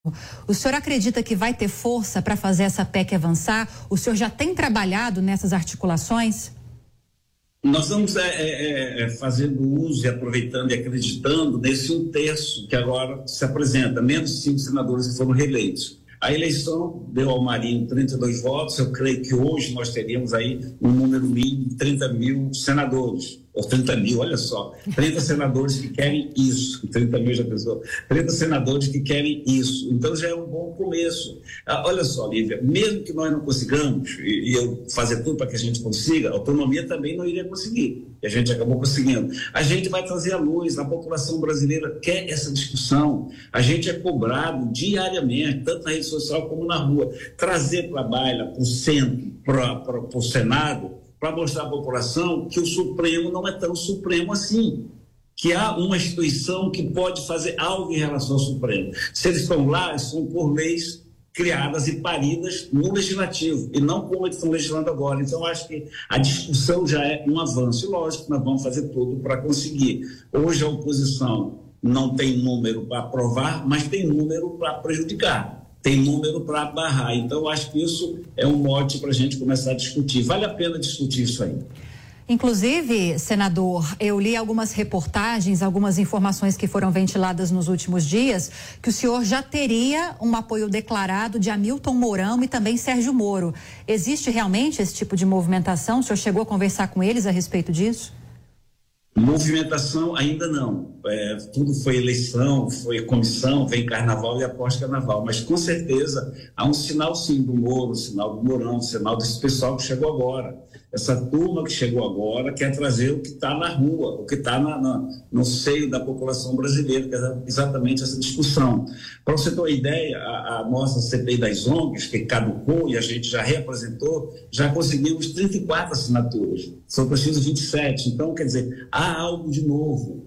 O senhor acredita que vai ter força para fazer essa PEC avançar? O senhor já tem trabalhado nessas articulações? Nós estamos fazendo uso e aproveitando e acreditando nesse 1/3 que agora se apresenta, menos 5 senadores que foram reeleitos. A eleição deu ao Marinho 32 votos, eu creio que hoje nós teríamos aí um número mínimo de 30 mil senadores, ou 30 mil, olha só, 30 senadores que querem isso, 30 mil já pensou, 30 senadores que querem isso, então já é um bom começo. Olha só, Lívia, mesmo que nós não consigamos, e eu fazer tudo para que a gente consiga, a autonomia também não iria conseguir, e a gente acabou conseguindo. A gente vai trazer à luz, a população brasileira quer essa discussão, a gente é cobrado diariamente, tanto na rede social como na rua, trazer para a baila, para o centro, para o Senado, para mostrar à população que o Supremo não é tão Supremo assim, que há uma instituição que pode fazer algo em relação ao Supremo. Se eles estão lá, são por leis criadas e paridas no Legislativo, e não como eles estão legislando agora. Então, acho que a discussão já é um avanço. E lógico, nós vamos fazer tudo para conseguir. Hoje a oposição não tem número para aprovar, mas tem número para prejudicar. Tem número para barrar. Então, acho que isso é um mote para a gente começar a discutir. Vale a pena discutir isso aí. Inclusive, senador, eu li algumas reportagens, algumas informações que foram ventiladas nos últimos dias, que o senhor já teria um apoio declarado de Hamilton Mourão e também Sérgio Moro. Existe realmente esse tipo de movimentação? O senhor chegou a conversar com eles a respeito disso? Movimentação ainda não, tudo foi eleição, foi comissão, vem carnaval e após carnaval, mas com certeza há um sinal sim do Moro, um sinal do Mourão, um sinal desse pessoal que chegou agora. Essa turma que chegou agora quer trazer o que está na rua, o que está no seio da população brasileira, que é exatamente essa discussão. Para você ter uma ideia, a nossa CPI das ONGs, que caducou e a gente já reapresentou, já conseguimos 34 assinaturas, são precisos 27. Então, quer dizer, há algo de novo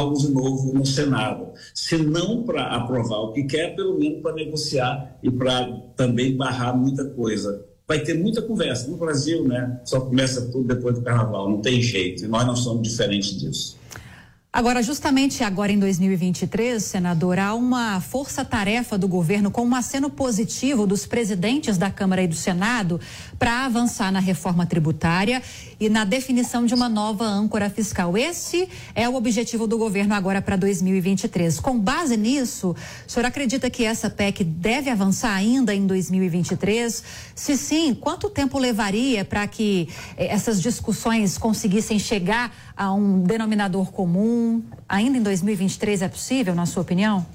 no Senado, se não para aprovar o que quer, pelo menos para negociar e para também barrar muita coisa. Vai ter muita conversa. No Brasil, né, só começa tudo depois do carnaval, não tem jeito, e nós não somos diferentes disso. Agora, justamente agora em 2023, senador, há uma força-tarefa do governo com um aceno positivo dos presidentes da Câmara e do Senado para avançar na reforma tributária e na definição de uma nova âncora fiscal. Esse é o objetivo do governo agora para 2023. Com base nisso, o senhor acredita que essa PEC deve avançar ainda em 2023? Se sim, quanto tempo levaria para que essas discussões conseguissem chegar a um denominador comum? Ainda em 2023 é possível, na sua opinião?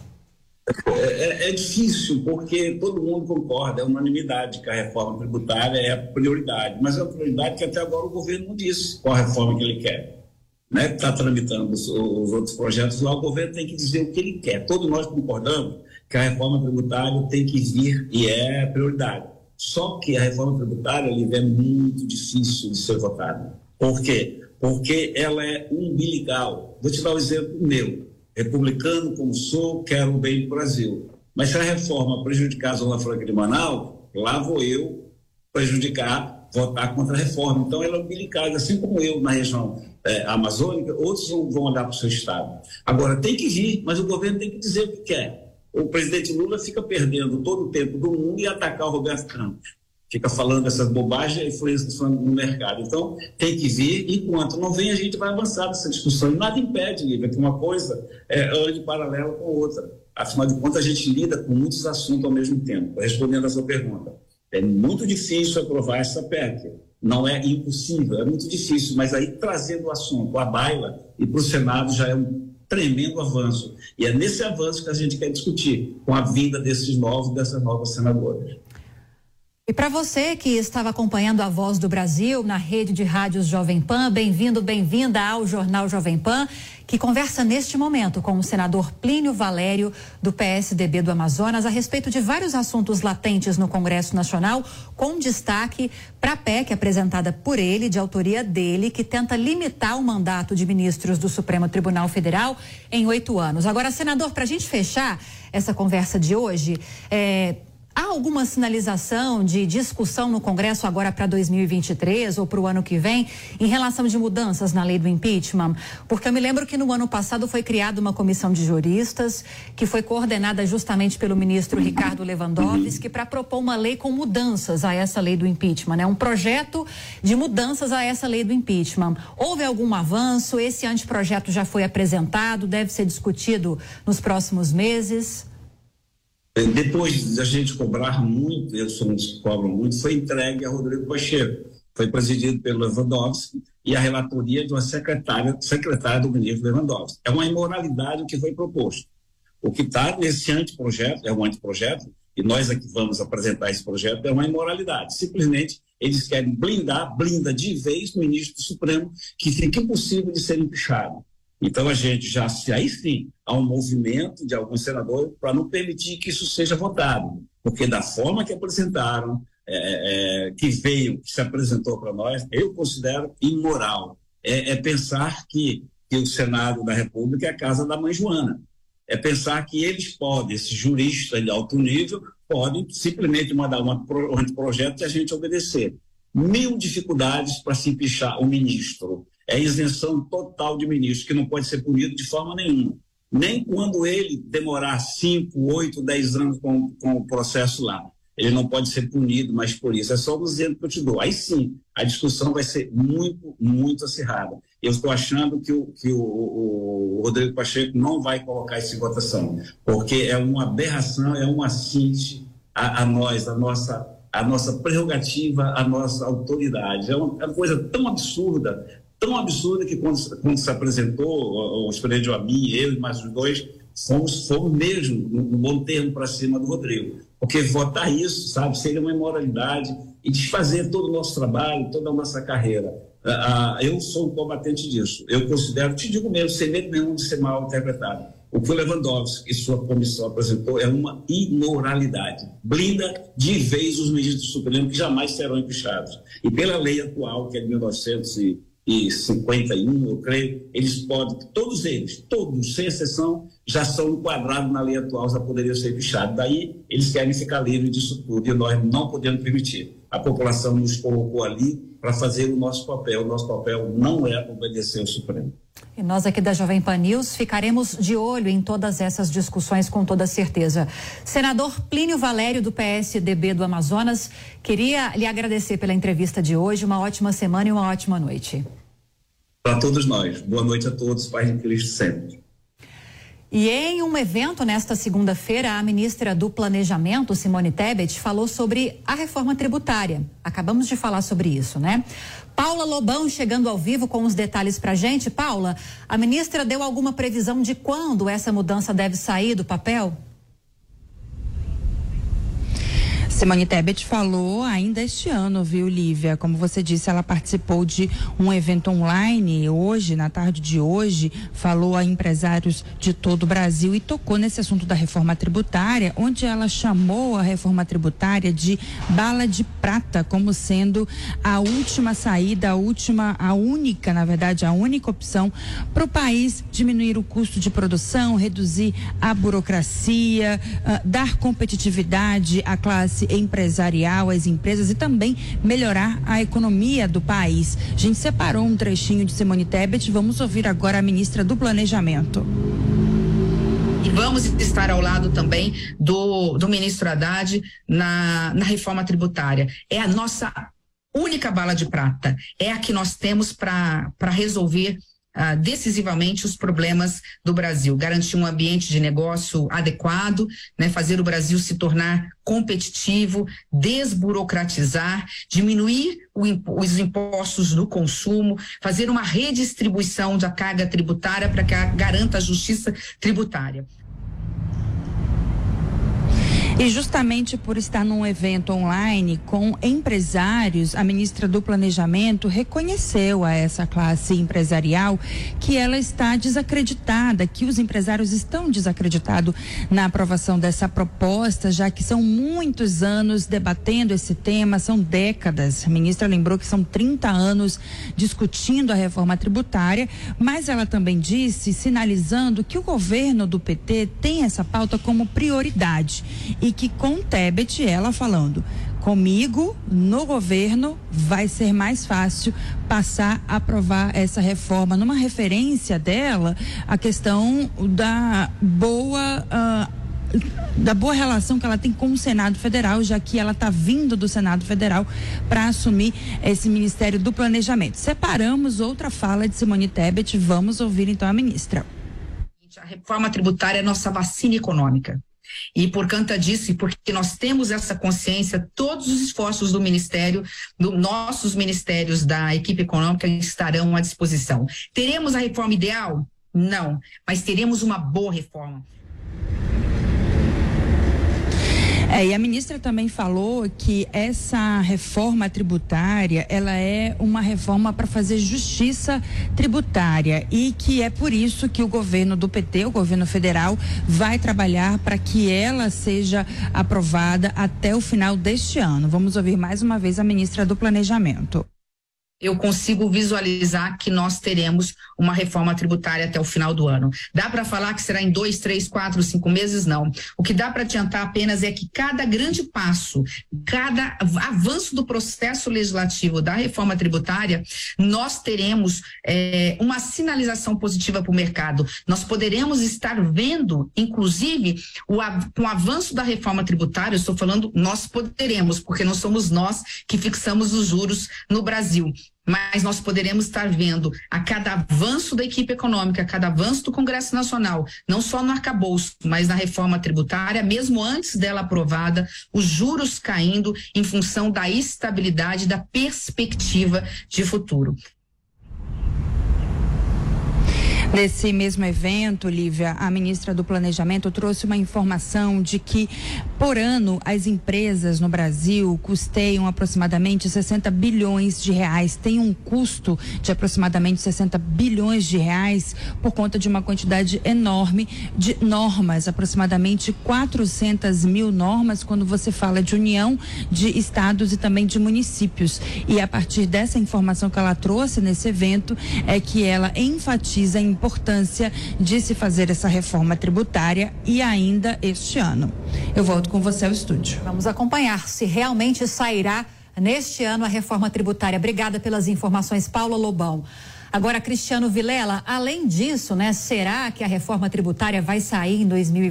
É difícil, porque todo mundo concorda, é unanimidade que a reforma tributária é a prioridade, mas é uma prioridade que até agora o governo não disse qual a reforma que ele quer. Né? Está tramitando os outros projetos lá, o governo tem que dizer o que ele quer. Todos nós concordamos que a reforma tributária tem que vir e é prioridade. Só que a reforma tributária é muito difícil de ser votada. Por quê? Porque ela é umbilical. Vou te dar um exemplo meu. Republicano como sou, quero o bem do Brasil. Mas se a reforma prejudicar a Zona Franca de Manaus, lá vou eu prejudicar, votar contra a reforma. Então ela é umbilical, assim como eu na região amazônica, outros vão olhar para o seu estado. Agora tem que vir, mas o governo tem que dizer o que quer. O presidente Lula fica perdendo todo o tempo do mundo e atacar o Roberto Campos. Fica falando essas bobagens e influência no mercado. Então, tem que vir, enquanto não vem, a gente vai avançar nessa discussão. E nada impede, Lívia, que uma coisa ande paralela com a outra. Afinal de contas, a gente lida com muitos assuntos ao mesmo tempo. Respondendo a sua pergunta, é muito difícil aprovar essa PEC. Não é impossível, é muito difícil, mas aí trazendo o assunto à baila e para o Senado já é um tremendo avanço. E é nesse avanço que a gente quer discutir, com a vinda dessas novas senadoras. E para você que estava acompanhando a Voz do Brasil na rede de rádios Jovem Pan, bem-vindo, bem-vinda ao Jornal Jovem Pan, que conversa neste momento com o senador Plínio Valério, do PSDB do Amazonas, a respeito de vários assuntos latentes no Congresso Nacional, com destaque para a PEC apresentada por ele, de autoria dele, que tenta limitar o mandato de ministros do Supremo Tribunal Federal em 8 anos. Agora, senador, para a gente fechar essa conversa de hoje, há alguma sinalização de discussão no Congresso agora para 2023 ou para o ano que vem em relação de mudanças na lei do impeachment? Porque eu me lembro que no ano passado foi criada uma comissão de juristas que foi coordenada justamente pelo ministro Ricardo Lewandowski para propor uma lei com mudanças a essa lei do impeachment, né? Um projeto de mudanças a essa lei do impeachment. Houve algum avanço? Esse anteprojeto já foi apresentado, deve ser discutido nos próximos meses? Depois da gente cobrar muito, eles cobram muito, foi entregue a Rodrigo Pacheco. Foi presidido pelo Lewandowski e a relatoria de uma secretária do ministro Lewandowski. É uma imoralidade o que foi proposto. O que está nesse anteprojeto, é um anteprojeto, e nós aqui vamos apresentar esse projeto, é uma imoralidade. Simplesmente eles querem blinda de vez o ministro do Supremo, que fica impossível de ser empichado. Então a gente já, aí sim, há um movimento de alguns senadores para não permitir que isso seja votado, porque da forma que apresentaram, que se apresentou para nós, eu considero imoral. Pensar que o Senado da República é a casa da mãe Joana. É pensar que eles podem, esses juristas de alto nível, podem simplesmente mandar um anteprojeto e a gente obedecer. 1000 dificuldades para se empichar o ministro. É isenção total de ministro, que não pode ser punido de forma nenhuma. Nem quando ele demorar 5, 8, 10 anos com o processo lá. Ele não pode ser punido mais por isso. É só o exemplo que eu te dou. Aí sim, a discussão vai ser muito, muito acirrada. Eu estou achando que o Rodrigo Pacheco não vai colocar isso em votação, porque é uma aberração, é um assinte a nós, a nossa prerrogativa, a nossa autoridade. É uma coisa tão absurda que quando se apresentou, o Espírito a mim, eu e mais os dois, fomos mesmo no bom termo para cima do Rodrigo. Porque votar isso, sabe, seria uma imoralidade e desfazer todo o nosso trabalho, toda a nossa carreira. Eu sou um combatente disso. Eu considero, te digo mesmo, sem medo nenhum de ser mal interpretado. O que o Lewandowski e sua comissão apresentou é uma imoralidade. Blinda de vez os ministros do Supremo que jamais serão empichados. E pela lei atual, que é de 1951, eu creio, eles podem, todos, sem exceção, já são enquadrados na lei atual, já poderiam ser empichados. Daí, eles querem ficar livres disso tudo e nós não podemos permitir. A população nos colocou ali para fazer o nosso papel. O nosso papel não é obedecer ao Supremo. E nós aqui da Jovem Pan News ficaremos de olho em todas essas discussões com toda certeza. Senador Plínio Valério, do PSDB do Amazonas, queria lhe agradecer pela entrevista de hoje. Uma ótima semana e uma ótima noite. Para todos nós. Boa noite a todos. Paz em Cristo sempre. E em um evento nesta segunda-feira, a ministra do Planejamento, Simone Tebet, falou sobre a reforma tributária. Acabamos de falar sobre isso, né? Paula Lobão chegando ao vivo com os detalhes pra gente. Paula, a ministra deu alguma previsão de quando essa mudança deve sair do papel? Simone Tebet falou ainda este ano, viu, Lívia? Como você disse, ela participou de um evento online hoje, na tarde de hoje, falou a empresários de todo o Brasil e tocou nesse assunto da reforma tributária, onde ela chamou a reforma tributária de bala de prata, como sendo a última saída, a única opção para o país diminuir o custo de produção, reduzir a burocracia, dar competitividade à classe empresarial, às empresas e também melhorar a economia do país. A gente separou um trechinho de Simone Tebet, vamos ouvir agora a ministra do Planejamento. E vamos estar ao lado também do ministro Haddad na reforma tributária. É a nossa única bala de prata, é a que nós temos para resolver decisivamente os problemas do Brasil, garantir um ambiente de negócio adequado, né, fazer o Brasil se tornar competitivo, desburocratizar, diminuir os impostos do consumo, fazer uma redistribuição da carga tributária para que garanta a justiça tributária. E justamente por estar num evento online com empresários, a ministra do Planejamento reconheceu a essa classe empresarial que ela está desacreditada, que os empresários estão desacreditados na aprovação dessa proposta, já que são muitos anos debatendo esse tema, são décadas. A ministra lembrou que são 30 anos discutindo a reforma tributária, mas ela também disse, sinalizando que o governo do PT tem essa pauta como prioridade e e que com Tebet, ela falando, comigo, no governo, vai ser mais fácil passar a aprovar essa reforma. Numa referência dela, a questão da boa relação que ela tem com o Senado Federal, já que ela está vindo do Senado Federal para assumir esse Ministério do Planejamento. Separamos outra fala de Simone Tebet, vamos ouvir então a ministra. A reforma tributária é nossa vacina econômica. E por conta disso, e porque nós temos essa consciência, todos os esforços do Ministério, nossos ministérios da equipe econômica estarão à disposição. Teremos a reforma ideal? Não, mas teremos uma boa reforma. E a ministra também falou que essa reforma tributária, ela é uma reforma para fazer justiça tributária e que é por isso que o governo do PT, o governo federal, vai trabalhar para que ela seja aprovada até o final deste ano. Vamos ouvir mais uma vez a ministra do Planejamento. Eu consigo visualizar que nós teremos uma reforma tributária até o final do ano. Dá para falar que será em 2, 3, 4, 5 meses? Não. O que dá para adiantar apenas é que cada grande passo, cada avanço do processo legislativo da reforma tributária, nós teremos uma sinalização positiva para o mercado. Nós poderemos estar vendo, inclusive, com o avanço da reforma tributária, eu estou falando nós poderemos, porque não somos nós que fixamos os juros no Brasil. Mas nós poderemos estar vendo a cada avanço da equipe econômica, a cada avanço do Congresso Nacional, não só no arcabouço, mas na reforma tributária, mesmo antes dela aprovada, os juros caindo em função da estabilidade, da perspectiva de futuro. Nesse mesmo evento, Lívia, a ministra do Planejamento trouxe uma informação de que, por ano, as empresas no Brasil custeiam aproximadamente 60 bilhões de reais. Tem um custo de aproximadamente 60 bilhões de reais por conta de uma quantidade enorme de normas, aproximadamente 400 mil normas, quando você fala de união de estados e também de municípios. E a partir dessa informação que ela trouxe nesse evento, é que ela enfatiza a importância de se fazer essa reforma tributária e ainda este ano. Eu volto com você ao estúdio. Vamos acompanhar se realmente sairá neste ano a reforma tributária. Obrigada pelas informações, Paula Lobão. Agora, Cristiano Vilela, além disso, será que a reforma tributária vai sair em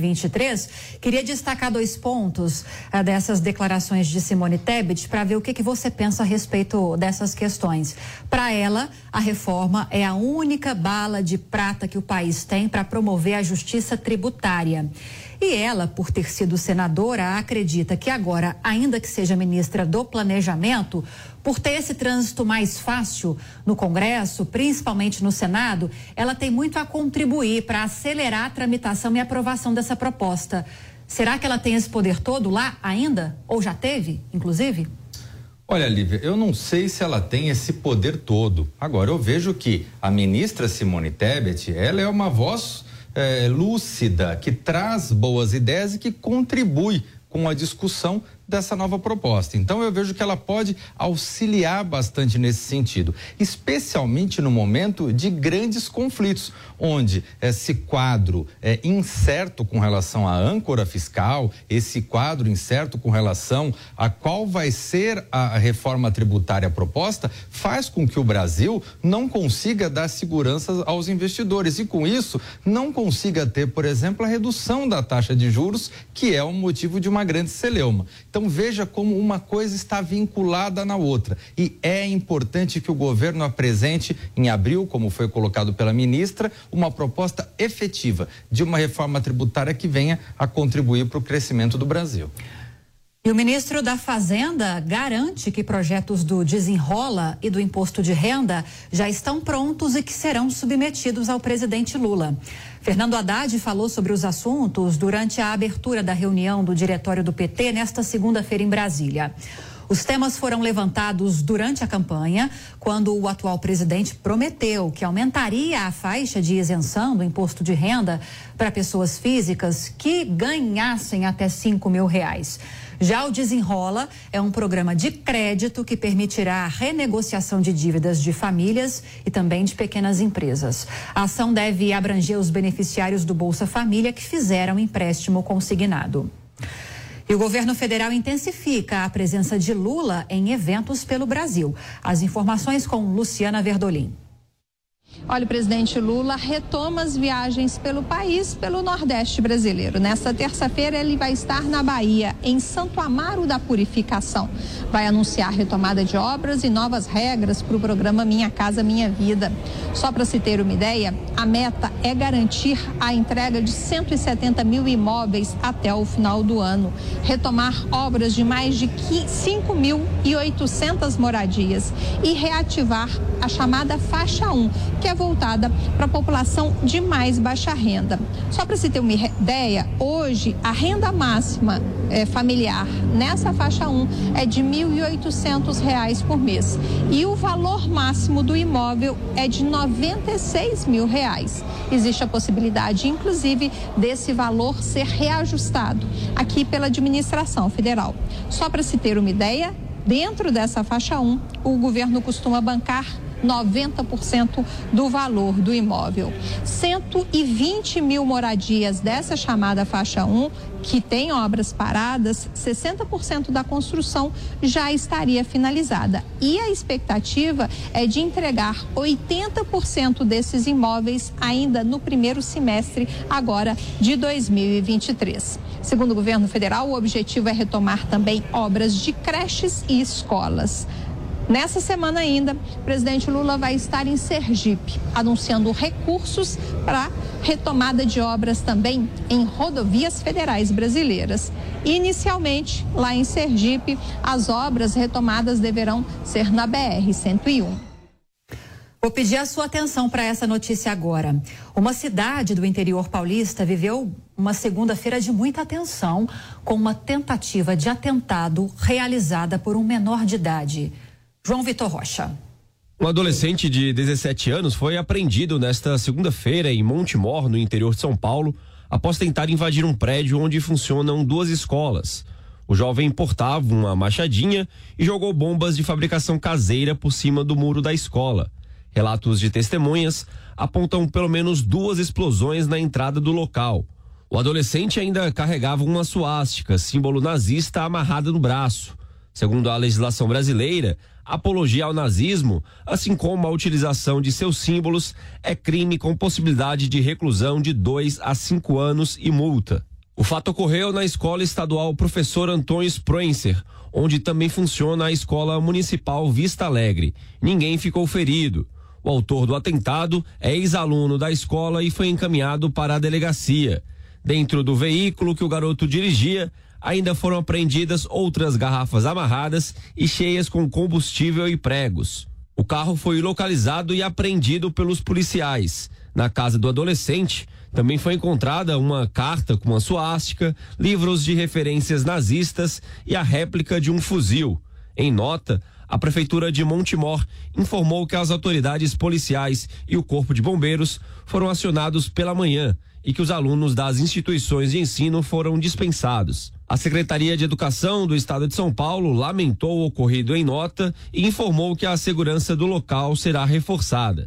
2023? Queria destacar 2 pontos dessas declarações de Simone Tebet para ver o que você pensa a respeito dessas questões. Para ela, a reforma é a única bala de prata que o país tem para promover a justiça tributária. E ela, por ter sido senadora, acredita que agora, ainda que seja ministra do Planejamento, por ter esse trânsito mais fácil no Congresso, principalmente no Senado, ela tem muito a contribuir para acelerar a tramitação e aprovação dessa proposta. Será que ela tem esse poder todo lá ainda? Ou já teve, inclusive? Olha, Lívia, eu não sei se ela tem esse poder todo. Agora, eu vejo que a ministra Simone Tebet, ela é uma voz lúcida, que traz boas ideias e que contribui com a discussão dessa nova proposta. Então eu vejo que ela pode auxiliar bastante nesse sentido, especialmente no momento de grandes conflitos, onde esse quadro incerto com relação à âncora fiscal, esse quadro incerto com relação a qual vai ser a reforma tributária proposta, faz com que o Brasil não consiga dar segurança aos investidores e com isso não consiga ter, por exemplo, a redução da taxa de juros, que é o motivo de uma grande celeuma. Então veja como uma coisa está vinculada na outra e é importante que o governo apresente em abril, como foi colocado pela ministra, uma proposta efetiva de uma reforma tributária que venha a contribuir para o crescimento do Brasil. E o ministro da Fazenda garante que projetos do Desenrola e do Imposto de Renda já estão prontos e que serão submetidos ao presidente Lula. Fernando Haddad falou sobre os assuntos durante a abertura da reunião do diretório do PT nesta segunda-feira em Brasília. Os temas foram levantados durante a campanha, quando o atual presidente prometeu que aumentaria a faixa de isenção do imposto de renda para pessoas físicas que ganhassem até R$5 mil. Já o Desenrola é um programa de crédito que permitirá a renegociação de dívidas de famílias e também de pequenas empresas. A ação deve abranger os beneficiários do Bolsa Família que fizeram empréstimo consignado. E o governo federal intensifica a presença de Lula em eventos pelo Brasil. As informações com Luciana Verdolim. Olha, o presidente Lula retoma as viagens pelo país, pelo Nordeste brasileiro. Nesta terça-feira, ele vai estar na Bahia, em Santo Amaro da Purificação. Vai anunciar retomada de obras e novas regras para o programa Minha Casa Minha Vida. Só para se ter uma ideia, a meta é garantir a entrega de 170 mil imóveis até o final do ano. Retomar obras de mais de 5.800 moradias e reativar a chamada faixa 1, que é voltada para a população de mais baixa renda. Só para se ter uma ideia, hoje a renda máxima familiar nessa faixa 1 é de R$ 1.800 por mês e o valor máximo do imóvel é de R$ 96 mil. Existe a possibilidade, inclusive, desse valor ser reajustado aqui pela administração federal. Só para se ter uma ideia, dentro dessa faixa 1, o governo costuma bancar 90% do valor do imóvel. 120 mil moradias dessa chamada faixa 1, que tem obras paradas, 60% da construção já estaria finalizada. E a expectativa é de entregar 80% desses imóveis ainda no primeiro semestre agora de 2023. Segundo o governo federal, o objetivo é retomar também obras de creches e escolas. Nessa semana ainda, o presidente Lula vai estar em Sergipe, anunciando recursos para retomada de obras também em rodovias federais brasileiras. Inicialmente, lá em Sergipe, as obras retomadas deverão ser na BR-101. Vou pedir a sua atenção para essa notícia agora. Uma cidade do interior paulista viveu uma segunda-feira de muita tensão com uma tentativa de atentado realizada por um menor de idade. João Vitor Rocha. Um adolescente de 17 anos foi apreendido nesta segunda-feira em Montemor, no interior de São Paulo, após tentar invadir um prédio onde funcionam 2 escolas. O jovem portava uma machadinha e jogou bombas de fabricação caseira por cima do muro da escola. Relatos de testemunhas apontam pelo menos 2 explosões na entrada do local. O adolescente ainda carregava uma suástica, símbolo nazista, amarrada no braço. Segundo a legislação brasileira, apologia ao nazismo, assim como a utilização de seus símbolos, é crime com possibilidade de reclusão de 2 a 5 anos e multa. O fato ocorreu na Escola Estadual Professor Antônio Sproencer, onde também funciona a Escola Municipal Vista Alegre. Ninguém ficou ferido. O autor do atentado é ex-aluno da escola e foi encaminhado para a delegacia. Dentro do veículo que o garoto dirigia, ainda foram apreendidas outras garrafas amarradas e cheias com combustível e pregos. O carro foi localizado e apreendido pelos policiais. Na casa do adolescente, também foi encontrada uma carta com uma suástica, livros de referências nazistas e a réplica de um fuzil. Em nota, a Prefeitura de Montemor informou que as autoridades policiais e o Corpo de Bombeiros foram acionados pela manhã e que os alunos das instituições de ensino foram dispensados. A Secretaria de Educação do Estado de São Paulo lamentou o ocorrido em nota e informou que a segurança do local será reforçada.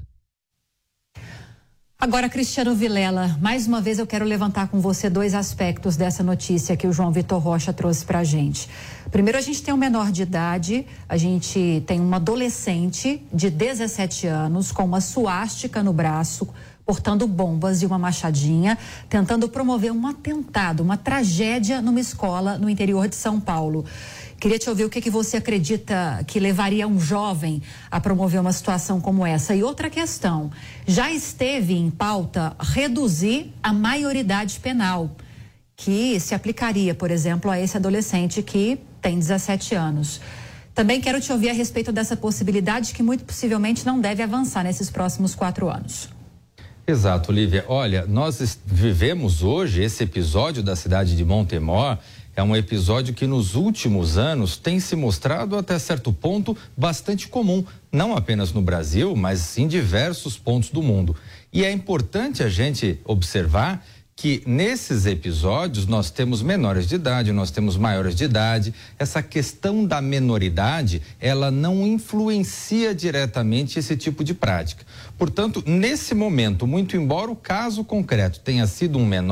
Agora, Cristiano Vilela, mais uma vez eu quero levantar com você 2 aspectos dessa notícia que o João Vitor Rocha trouxe pra gente. Primeiro, a gente tem um menor de idade, a gente tem uma adolescente de 17 anos com uma suástica no braço, portando bombas e uma machadinha, tentando promover um atentado, uma tragédia numa escola no interior de São Paulo. Queria te ouvir o que você acredita que levaria um jovem a promover uma situação como essa. E outra questão, já esteve em pauta reduzir a maioridade penal, que se aplicaria, por exemplo, a esse adolescente que tem 17 anos. Também quero te ouvir a respeito dessa possibilidade que muito possivelmente não deve avançar nesses próximos 4 anos. Exato, Lívia. Olha, nós vivemos hoje esse episódio da cidade de Montemor. É um episódio que nos últimos anos tem se mostrado até certo ponto bastante comum, não apenas no Brasil, mas em diversos pontos do mundo. E é importante a gente observar que nesses episódios nós temos menores de idade, nós temos maiores de idade. Essa questão da menoridade, ela não influencia diretamente esse tipo de prática. Portanto, nesse momento, muito embora o caso concreto tenha sido um menor,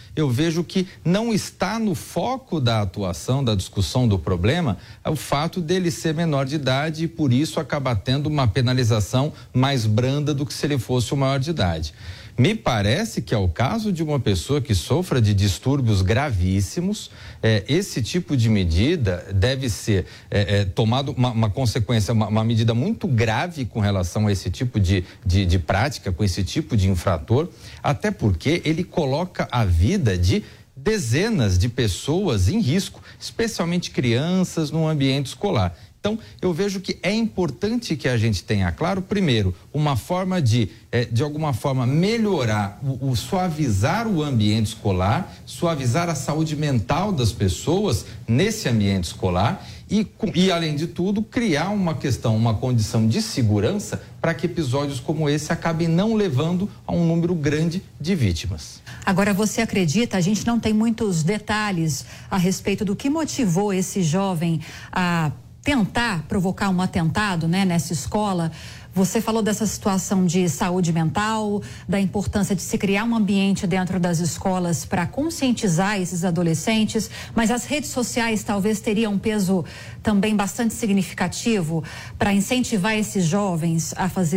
eu vejo que não está no foco da atuação, da discussão do problema, o fato dele ser menor de idade e por isso acabar tendo uma penalização mais branda do que se ele fosse o maior de idade. Me parece que é o caso de uma pessoa que sofra de distúrbios gravíssimos, esse tipo de medida deve ser tomado uma consequência, uma medida muito grave com relação a esse tipo de prática, com esse tipo de infrator, até porque ele coloca a vida de dezenas de pessoas em risco, especialmente crianças no ambiente escolar. Então, eu vejo que é importante que a gente tenha claro, primeiro, uma forma de alguma forma, melhorar, suavizar o ambiente escolar, suavizar a saúde mental das pessoas nesse ambiente escolar e além de tudo, criar uma condição de segurança para que episódios como esse acabem não levando a um número grande de vítimas. Agora, você acredita, a gente não tem muitos detalhes a respeito do que motivou esse jovem a tentar provocar um atentado, né, nessa escola. Você falou dessa situação de saúde mental, da importância de se criar um ambiente dentro das escolas para conscientizar esses adolescentes, mas as redes sociais talvez teriam um peso também bastante significativo para incentivar esses jovens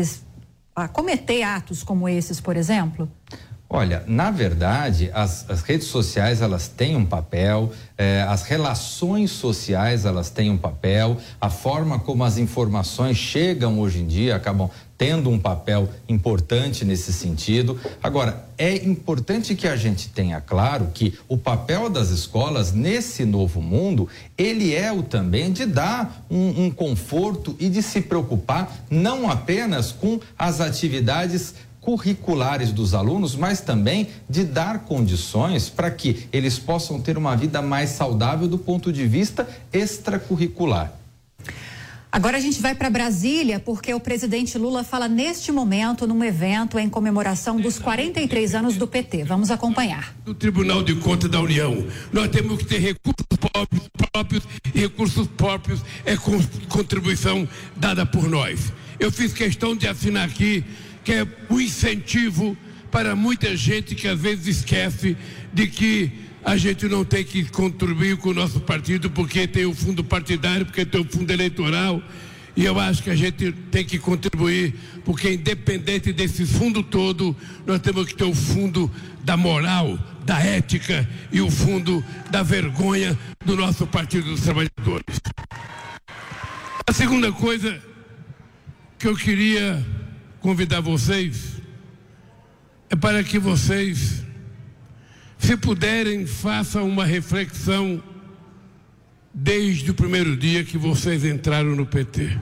a cometer atos como esses, por exemplo? Olha, na verdade, as redes sociais, elas têm um papel, as relações sociais, elas têm um papel, a forma como as informações chegam hoje em dia acabam tendo um papel importante nesse sentido. Agora, é importante que a gente tenha claro que o papel das escolas nesse novo mundo, ele é o também de dar um conforto e de se preocupar não apenas com as atividades curriculares dos alunos, mas também de dar condições para que eles possam ter uma vida mais saudável do ponto de vista extracurricular. Agora a gente vai para Brasília porque o presidente Lula fala neste momento num evento em comemoração dos 43 anos do PT. Vamos acompanhar. Do Tribunal de Contas da União, nós temos que ter recursos próprios e recursos próprios é contribuição dada por nós. Eu fiz questão de assinar aqui que é um incentivo para muita gente que às vezes esquece de que a gente não tem que contribuir com o nosso partido porque tem o fundo partidário, porque tem o fundo eleitoral, e eu acho que a gente tem que contribuir porque independente desse fundo todo, nós temos que ter o fundo da moral, da ética e o fundo da vergonha do nosso Partido dos Trabalhadores. A segunda coisa que eu queria convidar vocês é para que vocês, se puderem, façam uma reflexão desde o primeiro dia que vocês entraram no PT.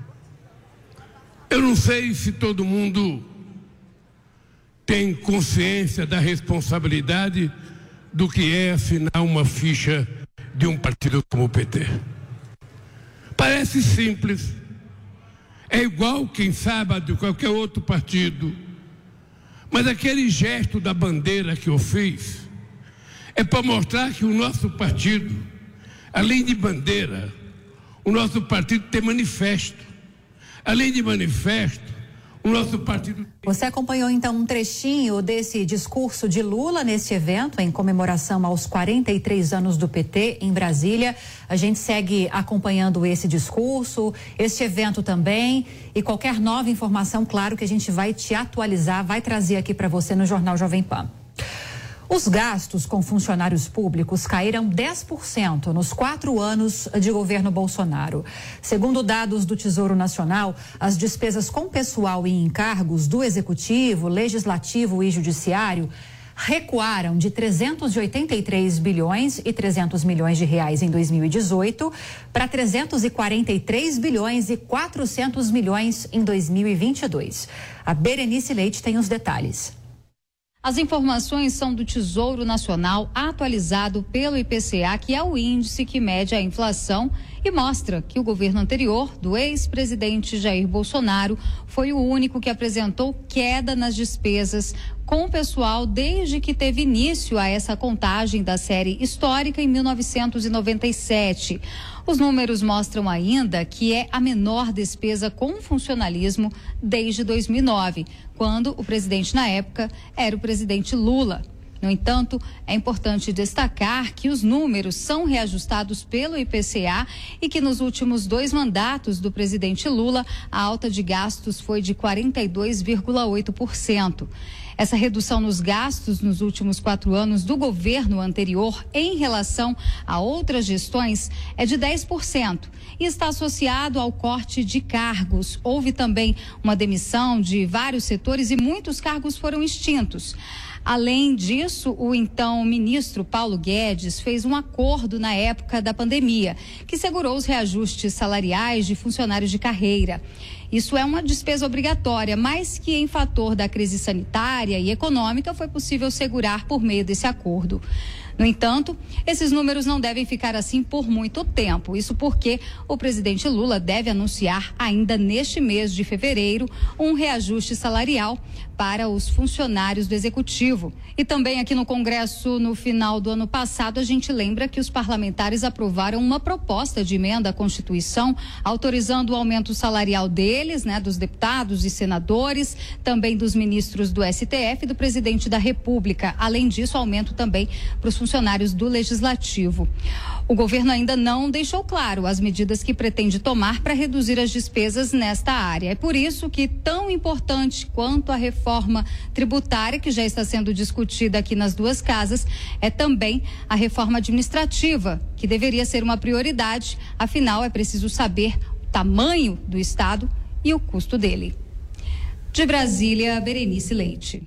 Eu não sei se todo mundo tem consciência da responsabilidade do que é assinar uma ficha de um partido como o PT. Parece simples. É igual, quem sabe, de qualquer outro partido. Mas aquele gesto da bandeira que eu fiz é para mostrar que o nosso partido, além de bandeira, o nosso partido tem manifesto. Além de manifesto, o nosso partido... Você acompanhou então um trechinho desse discurso de Lula nesse evento em comemoração aos 43 anos do PT em Brasília. A gente segue acompanhando esse discurso, este evento também, e qualquer nova informação, claro que a gente vai te atualizar, vai trazer aqui para você no Jornal Jovem Pan. Os gastos com funcionários públicos caíram 10% nos 4 anos de governo Bolsonaro. Segundo dados do Tesouro Nacional, as despesas com pessoal e encargos do Executivo, Legislativo e Judiciário recuaram de 383 bilhões e 300 milhões de reais em 2018 para 343 bilhões e 400 milhões em 2022. A Berenice Leite tem os detalhes. As informações são do Tesouro Nacional atualizado pelo IPCA, que é o índice que mede a inflação e mostra que o governo anterior, do ex-presidente Jair Bolsonaro, foi o único que apresentou queda nas despesas com o pessoal desde que teve início a essa contagem da série histórica em 1997. Os números mostram ainda que é a menor despesa com funcionalismo desde 2009, quando o presidente na época era o presidente Lula. No entanto, é importante destacar que os números são reajustados pelo IPCA e que nos últimos 2 mandatos do presidente Lula, a alta de gastos foi de 42,8%. Essa redução nos gastos nos últimos 4 anos do governo anterior em relação a outras gestões é de 10% e está associado ao corte de cargos. Houve também uma demissão de vários setores e muitos cargos foram extintos. Além disso, o então ministro Paulo Guedes fez um acordo na época da pandemia, que segurou os reajustes salariais de funcionários de carreira. Isso é uma despesa obrigatória, mas que em fator da crise sanitária e econômica foi possível segurar por meio desse acordo. No entanto, esses números não devem ficar assim por muito tempo. Isso porque o presidente Lula deve anunciar ainda neste mês de fevereiro um reajuste salarial para os funcionários do Executivo. E também aqui no Congresso, no final do ano passado, a gente lembra que os parlamentares aprovaram uma proposta de emenda à Constituição, autorizando o aumento salarial deles, dos deputados e senadores, também dos ministros do STF e do presidente da República. Além disso, aumento também para os funcionários do Legislativo. O governo ainda não deixou claro as medidas que pretende tomar para reduzir as despesas nesta área. É por isso que, tão importante quanto a reforma tributária, que já está sendo discutida aqui nas duas casas, é também a reforma administrativa, que deveria ser uma prioridade. Afinal, é preciso saber o tamanho do Estado e o custo dele. De Brasília, Berenice Leite.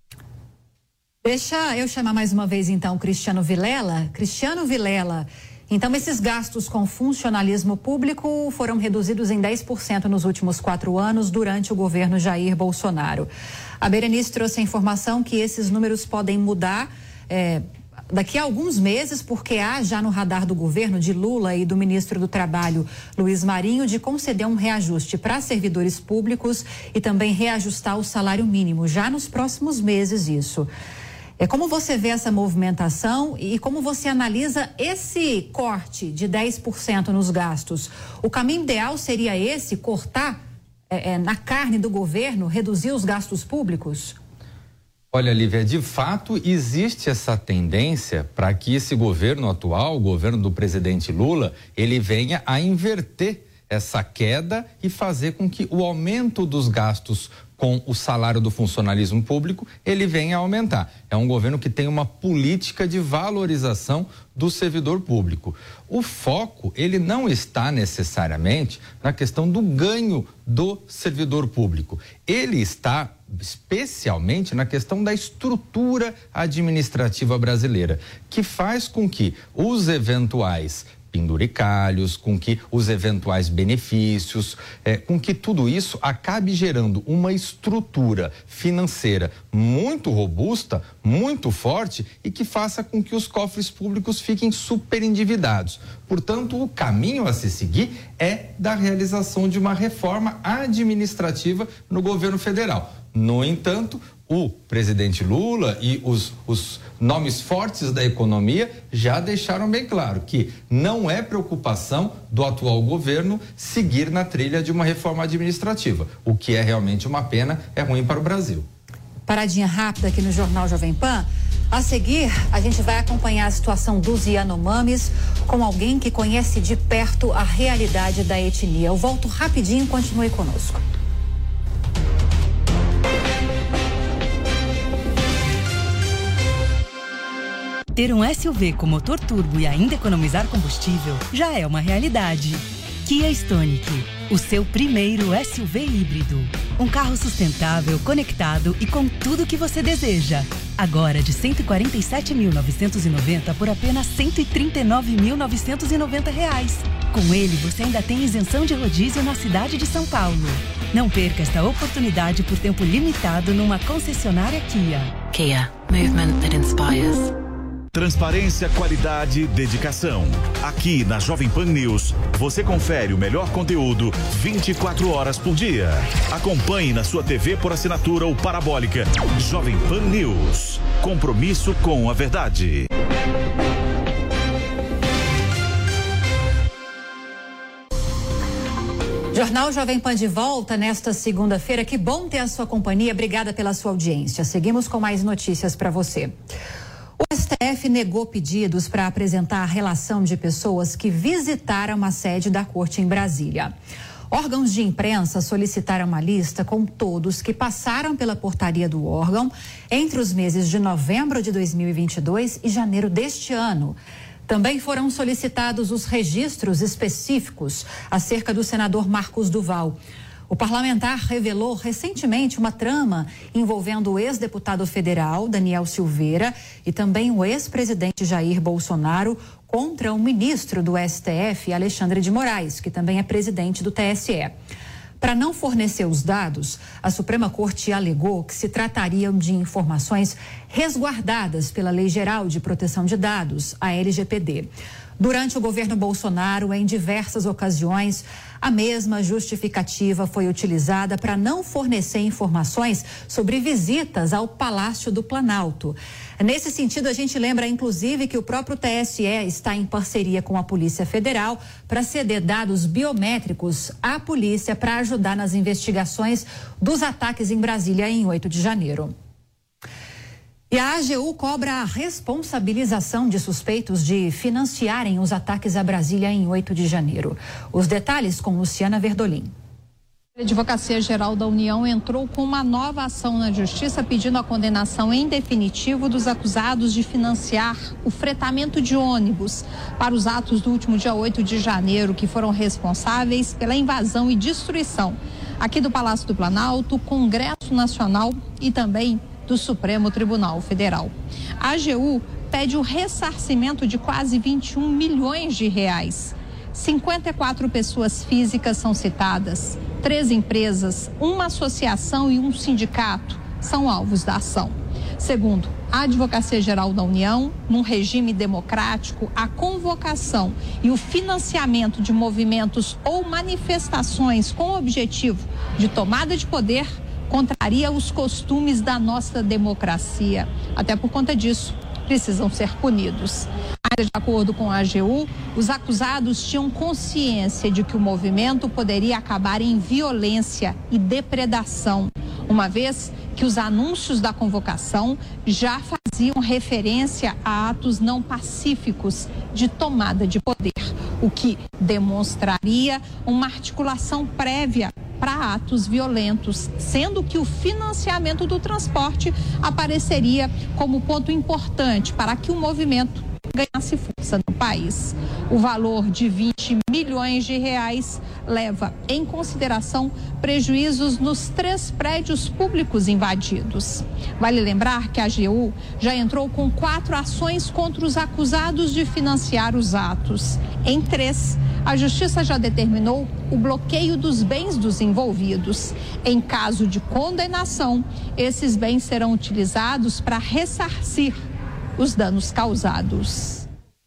Deixa eu chamar mais uma vez, então, Cristiano Vilela. Cristiano Vilela, então esses gastos com funcionalismo público foram reduzidos em 10% nos últimos 4 anos durante o governo Jair Bolsonaro. A Berenice trouxe a informação que esses números podem mudar daqui a alguns meses, porque há já no radar do governo de Lula e do ministro do Trabalho, Luiz Marinho, de conceder um reajuste para servidores públicos e também reajustar o salário mínimo, já nos próximos meses isso. Como você vê essa movimentação e como você analisa esse corte de 10% nos gastos? O caminho ideal seria esse, cortar na carne do governo, reduzir os gastos públicos? Olha, Lívia, de fato existe essa tendência para que esse governo atual, o governo do presidente Lula, ele venha a inverter essa queda e fazer com que o aumento dos gastos com o salário do funcionalismo público, ele venha a aumentar. É um governo que tem uma política de valorização do servidor público. O foco, ele não está necessariamente na questão do ganho do servidor público. Ele está especialmente na questão da estrutura administrativa brasileira, que faz com que os eventuais penduricalhos, com que os eventuais benefícios, com que tudo isso acabe gerando uma estrutura financeira muito robusta, muito forte e que faça com que os cofres públicos fiquem superendividados. Portanto, o caminho a se seguir é da realização de uma reforma administrativa no governo federal. No entanto, o presidente Lula e os nomes fortes da economia já deixaram bem claro que não é preocupação do atual governo seguir na trilha de uma reforma administrativa. O que é realmente uma pena, é ruim para o Brasil. Paradinha rápida aqui no Jornal Jovem Pan. A seguir, a gente vai acompanhar a situação dos Yanomamis com alguém que conhece de perto a realidade da etnia. Eu volto rapidinho, continue conosco. Ter um SUV com motor turbo e ainda economizar combustível já é uma realidade. Kia Stonic, o seu primeiro SUV híbrido. Um carro sustentável, conectado e com tudo que você deseja. Agora de R$ 147.990 por apenas R$ 139.990. Com ele, você ainda tem isenção de rodízio na cidade de São Paulo. Não perca esta oportunidade por tempo limitado numa concessionária Kia. Kia, movement that inspires. Transparência, qualidade, dedicação. Aqui na Jovem Pan News, você confere o melhor conteúdo 24 horas por dia. Acompanhe na sua TV por assinatura ou parabólica. Jovem Pan News. Compromisso com a verdade. Jornal Jovem Pan de volta nesta segunda-feira. Que bom ter a sua companhia. Obrigada pela sua audiência. Seguimos com mais notícias para você. STF negou pedidos para apresentar a relação de pessoas que visitaram a sede da corte em Brasília. Órgãos de imprensa solicitaram uma lista com todos que passaram pela portaria do órgão entre os meses de novembro de 2022 e janeiro deste ano. Também foram solicitados os registros específicos acerca do senador Marcos Duval. O parlamentar revelou recentemente uma trama envolvendo o ex-deputado federal Daniel Silveira e também o ex-presidente Jair Bolsonaro contra o ministro do STF, Alexandre de Moraes, que também é presidente do TSE. Para não fornecer os dados, a Suprema Corte alegou que se tratariam de informações resguardadas pela Lei Geral de Proteção de Dados, a LGPD. Durante o governo Bolsonaro, em diversas ocasiões, a mesma justificativa foi utilizada para não fornecer informações sobre visitas ao Palácio do Planalto. Nesse sentido, a gente lembra, inclusive, que o próprio TSE está em parceria com a Polícia Federal para ceder dados biométricos à polícia para ajudar nas investigações dos ataques em Brasília em 8 de janeiro. E a AGU cobra a responsabilização de suspeitos de financiarem os ataques a Brasília em 8 de janeiro. Os detalhes com Luciana Verdolim. A Advocacia Geral da União entrou com uma nova ação na Justiça pedindo a condenação em definitivo dos acusados de financiar o fretamento de ônibus para os atos do último dia 8 de janeiro, que foram responsáveis pela invasão e destruição aqui do Palácio do Planalto, Congresso Nacional e também do Supremo Tribunal Federal. A AGU pede o ressarcimento de quase 21 milhões de reais. 54 pessoas físicas são citadas, 3 empresas, uma associação e um sindicato são alvos da ação. Segundo a Advocacia Geral da União, num regime democrático, a convocação e o financiamento de movimentos ou manifestações com o objetivo de tomada de poder contraria os costumes da nossa democracia. Até por conta disso, precisam ser punidos. De acordo com a AGU, os acusados tinham consciência de que o movimento poderia acabar em violência e depredação, uma vez que os anúncios da convocação já faziam referência a atos não pacíficos de tomada de poder, o que demonstraria uma articulação prévia para atos violentos, sendo que o financiamento do transporte apareceria como ponto importante para que o movimento ganhasse força no país. O valor de 20 milhões de reais leva em consideração prejuízos nos 3 prédios públicos invadidos. Vale lembrar que a AGU já entrou com 4 ações contra os acusados de financiar os atos. Em 3, a Justiça já determinou o bloqueio dos bens dos envolvidos. Em caso de condenação, esses bens serão utilizados para ressarcir os danos causados.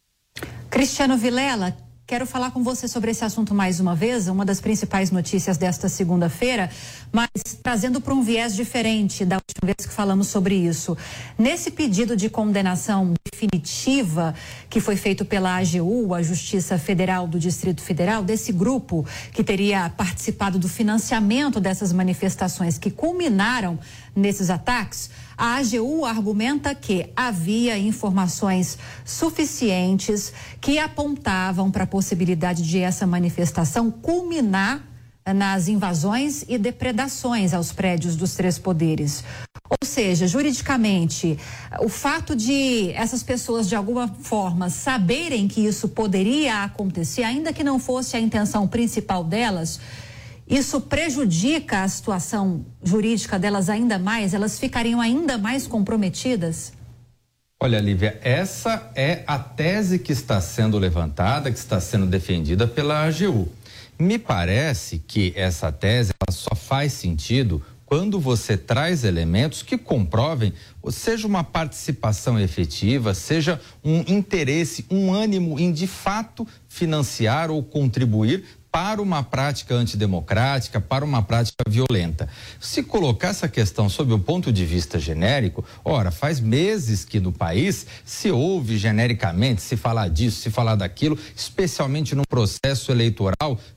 Cristiano Vilela, quero falar com você sobre esse assunto mais uma vez, uma das principais notícias desta segunda-feira, mas trazendo para um viés diferente da última vez que falamos sobre isso. Nesse pedido de condenação definitiva que foi feito pela AGU, a Justiça Federal do Distrito Federal, desse grupo que teria participado do financiamento dessas manifestações que culminaram nesses ataques, a AGU argumenta que havia informações suficientes que apontavam para a possibilidade de essa manifestação culminar nas invasões e depredações aos prédios dos 3 poderes. Ou seja, juridicamente, o fato de essas pessoas, de alguma forma, saberem que isso poderia acontecer, ainda que não fosse a intenção principal delas, isso prejudica a situação jurídica delas ainda mais? Elas ficariam ainda mais comprometidas? Olha, Lívia, essa é a tese que está sendo levantada, que está sendo defendida pela AGU. Me parece que essa tese ela só faz sentido quando você traz elementos que comprovem, seja uma participação efetiva, seja um interesse, um ânimo em de fato financiar ou contribuir para uma prática antidemocrática, para uma prática violenta. Se colocar essa questão sob o ponto de vista genérico, ora, faz meses que no país se ouve genericamente se falar disso, se falar daquilo, especialmente num processo eleitoral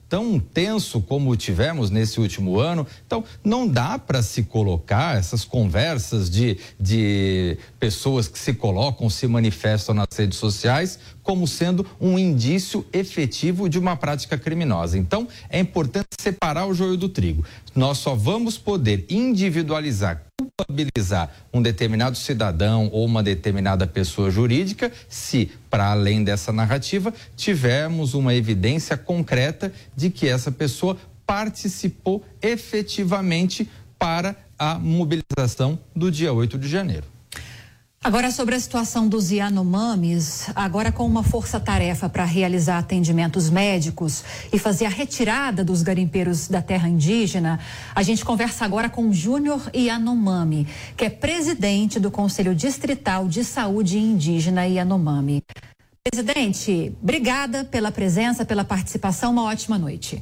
tão tenso como tivemos nesse último ano. Então, não dá para se colocar essas conversas de pessoas que se colocam, se manifestam nas redes sociais como sendo um indício efetivo de uma prática criminosa. Então, é importante separar o joio do trigo. Nós só vamos poder individualizar, culpabilizar um determinado cidadão ou uma determinada pessoa jurídica se, para além dessa narrativa, tivermos uma evidência concreta de que essa pessoa participou efetivamente para a mobilização do dia 8 de janeiro. Agora, sobre a situação dos Yanomamis, agora com uma força-tarefa para realizar atendimentos médicos e fazer a retirada dos garimpeiros da terra indígena, a gente conversa agora com Júnior Yanomami, que é presidente do Conselho Distrital de Saúde Indígena Yanomami. Presidente, obrigada pela presença, pela participação, uma ótima noite.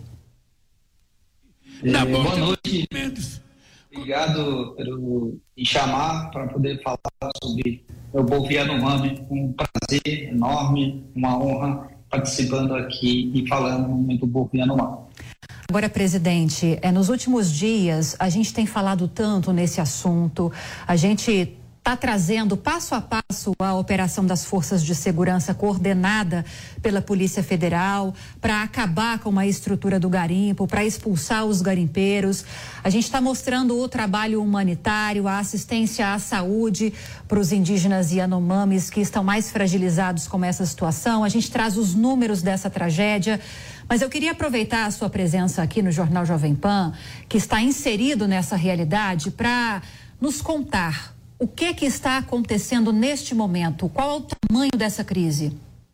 Boa noite. Obrigado por me chamar para poder falar sobre o povo Yanomami. Um prazer enorme, uma honra participando aqui e falando do povo Yanomami. Agora, presidente, nos últimos dias a gente tem falado tanto nesse assunto, a gente está trazendo passo a passo a operação das forças de segurança coordenada pela Polícia Federal para acabar com a estrutura do garimpo, para expulsar os garimpeiros. A gente está mostrando o trabalho humanitário, a assistência à saúde para os indígenas Yanomamis que estão mais fragilizados com essa situação. A gente traz os números dessa tragédia. Mas eu queria aproveitar a sua presença aqui no Jornal Jovem Pan, que está inserido nessa realidade, para nos contar o que está acontecendo neste momento? Qual é o tamanho dessa crise?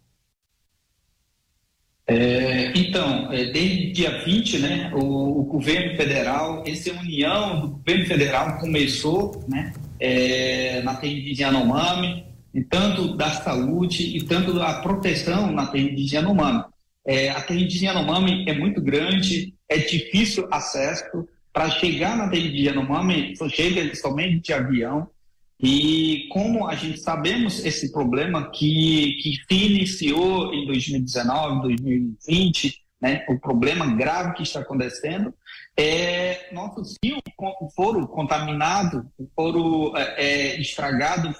Desde dia 20, né, o governo federal, essa união do governo federal começou, né, na terra indígena Yanomami, e tanto da saúde e tanto da proteção na terra indígena Yanomami. A terra indígena Yanomami é muito grande, é difícil acesso. Para chegar na terra indígena Yanomami, só chega somente de avião. E como a gente sabemos esse problema que se iniciou em 2019, 2020, né, o problema grave que está acontecendo, nossos rios foram contaminados, foram estragados,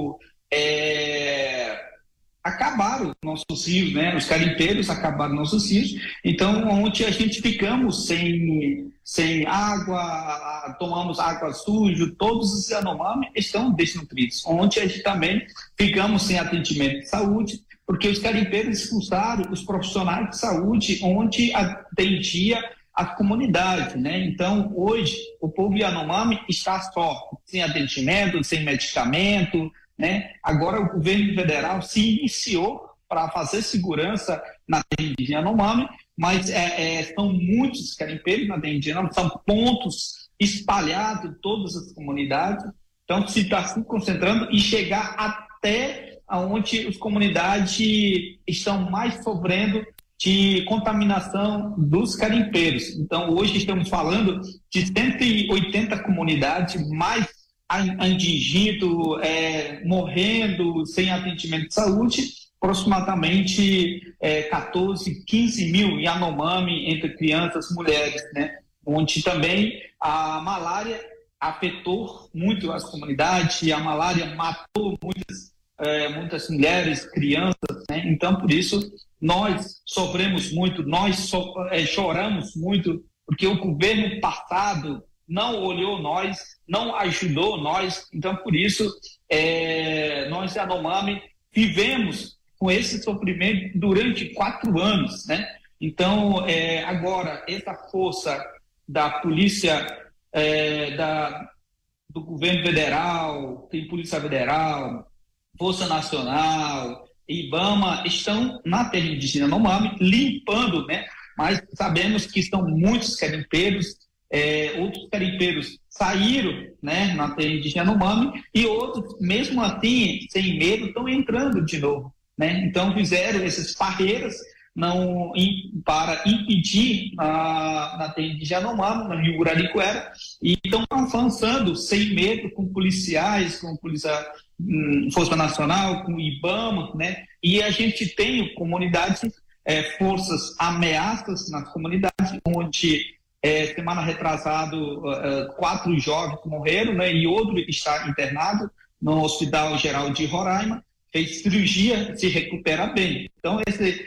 acabaram nossos rios, né? Os garimpeiros acabaram nossos rios. Então, ontem a gente ficamos sem água, tomamos água suja, todos os Yanomami estão desnutridos. Ontem a gente também ficamos sem atendimento de saúde, porque os garimpeiros expulsaram os profissionais de saúde onde atendia a comunidade, né? Então, hoje, o povo Yanomami está só, sem atendimento, sem medicamento, né? Agora o governo federal se iniciou para fazer segurança na terra indígena Yanomami, mas são muitos garimpeiros na terra indígena, são pontos espalhados em todas as comunidades, então se está se concentrando e chegar até onde as comunidades estão mais sofrendo de contaminação dos garimpeiros. Então hoje estamos falando de 180 comunidades, mais indigito, morrendo sem atendimento de saúde, aproximadamente 14, 15 mil Yanomami entre crianças e mulheres, né? Onde também a malária afetou muito as comunidades, a malária matou muitas mulheres, crianças, né? Então, por isso, nós sofremos muito, nós choramos muito, porque o governo passado não olhou nós, não ajudou nós. Então, por isso, nós, Yanomami, vivemos com esse sofrimento durante 4 anos, né? Então, agora, essa força da polícia, do governo federal, tem Polícia Federal, Força Nacional, IBAMA, estão na terra indígena Yanomami, limpando, né? Mas sabemos que estão muitos garimpeiros, outros garimpeiros saíram, né, na terra indígena Yanomami, e outros, mesmo assim, sem medo, estão entrando de novo, né? Então fizeram essas barreiras para impedir na terra indígena Yanomami, no Rio Uraricuera, e estão avançando sem medo com policiais, com Força Nacional, com IBAMA, né? E a gente tem comunidades forças ameaças nas comunidades, onde semana retrasada 4 jovens morreram, né, e outro está internado no Hospital Geral de Roraima, fez cirurgia, se recupera bem. Então,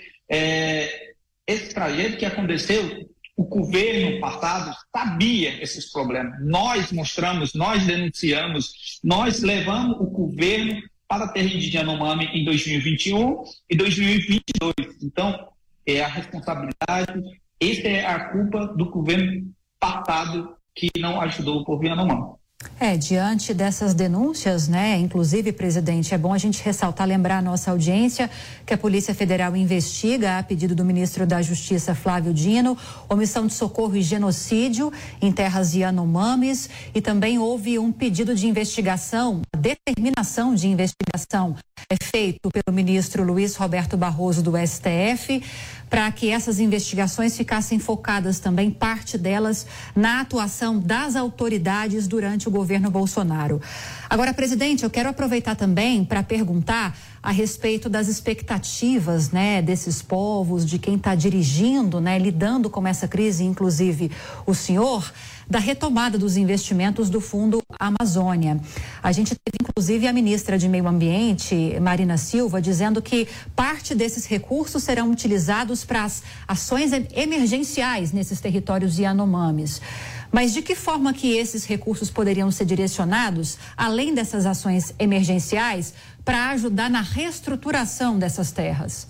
esse trajeto que aconteceu, o governo passado sabia esses problemas. Nós mostramos, nós denunciamos, nós levamos o governo para a terra de Yanomami em 2021 e 2022. Então, é a responsabilidade, essa é a culpa do governo passado que não ajudou o povo Yanomami. Diante dessas denúncias, né, inclusive, presidente, é bom a gente ressaltar, lembrar a nossa audiência que a Polícia Federal investiga, a pedido do ministro da Justiça, Flávio Dino, omissão de socorro e genocídio em terras Yanomamis, e também houve um pedido de investigação, determinação de investigação feito pelo ministro Luiz Roberto Barroso do STF, para que essas investigações ficassem focadas também, parte delas, na atuação das autoridades durante o governo Bolsonaro. Agora, presidente, eu quero aproveitar também para perguntar a respeito das expectativas, né, desses povos, de quem está dirigindo, né, lidando com essa crise, inclusive o senhor, da retomada dos investimentos do Fundo Amazônia. A gente teve, inclusive, a ministra de Meio Ambiente, Marina Silva, dizendo que parte desses recursos serão utilizados para as ações emergenciais nesses territórios Yanomamis. Mas de que forma que esses recursos poderiam ser direcionados, além dessas ações emergenciais, para ajudar na reestruturação dessas terras?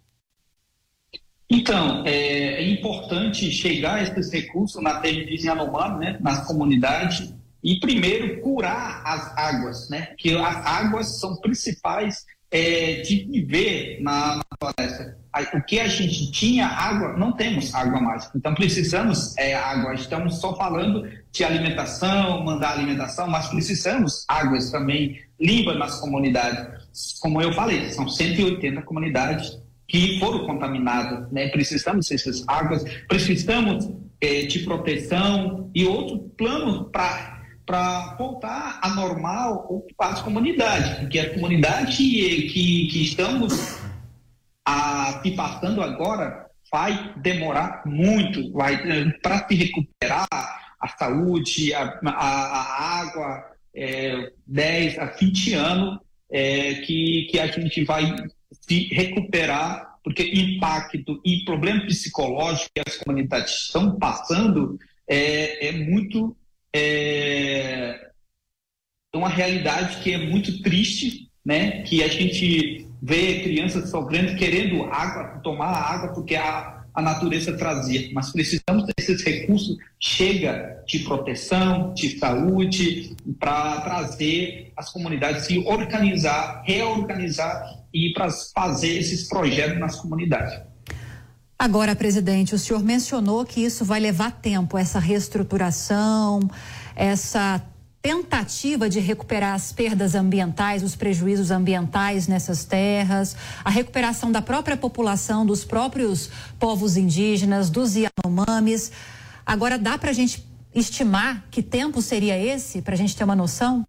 Então, é importante chegar a esses recursos na terra de Yanomami, né, nas comunidades, e primeiro curar as águas, né, que as águas são principais de viver na floresta. O que a gente tinha água, não temos água mais. Então precisamos água. Estamos só falando de alimentação, mandar alimentação, mas precisamos águas também limpas nas comunidades. Como eu falei, são 180 comunidades que foram contaminadas, né? Precisamos dessas águas, precisamos de proteção e outro plano para voltar a normal ocupar as comunidades, porque a comunidade que estamos se passando agora vai demorar muito, para se recuperar a saúde, a água, 10 a 20 anos que a gente vai se recuperar, porque impacto e problema psicológico que as comunidades estão passando é uma realidade que é muito triste, né? Que a gente vê crianças sofrendo, querendo água, tomar água, porque a natureza trazia. Mas precisamos desses recursos, chega de proteção, de saúde, para trazer as comunidades se organizar, reorganizar e para fazer esses projetos nas comunidades. Agora, presidente, o senhor mencionou que isso vai levar tempo, essa reestruturação, essa tentativa de recuperar as perdas ambientais, os prejuízos ambientais nessas terras, a recuperação da própria população, dos próprios povos indígenas, dos Yanomamis. Agora, dá para a gente estimar que tempo seria esse, para a gente ter uma noção?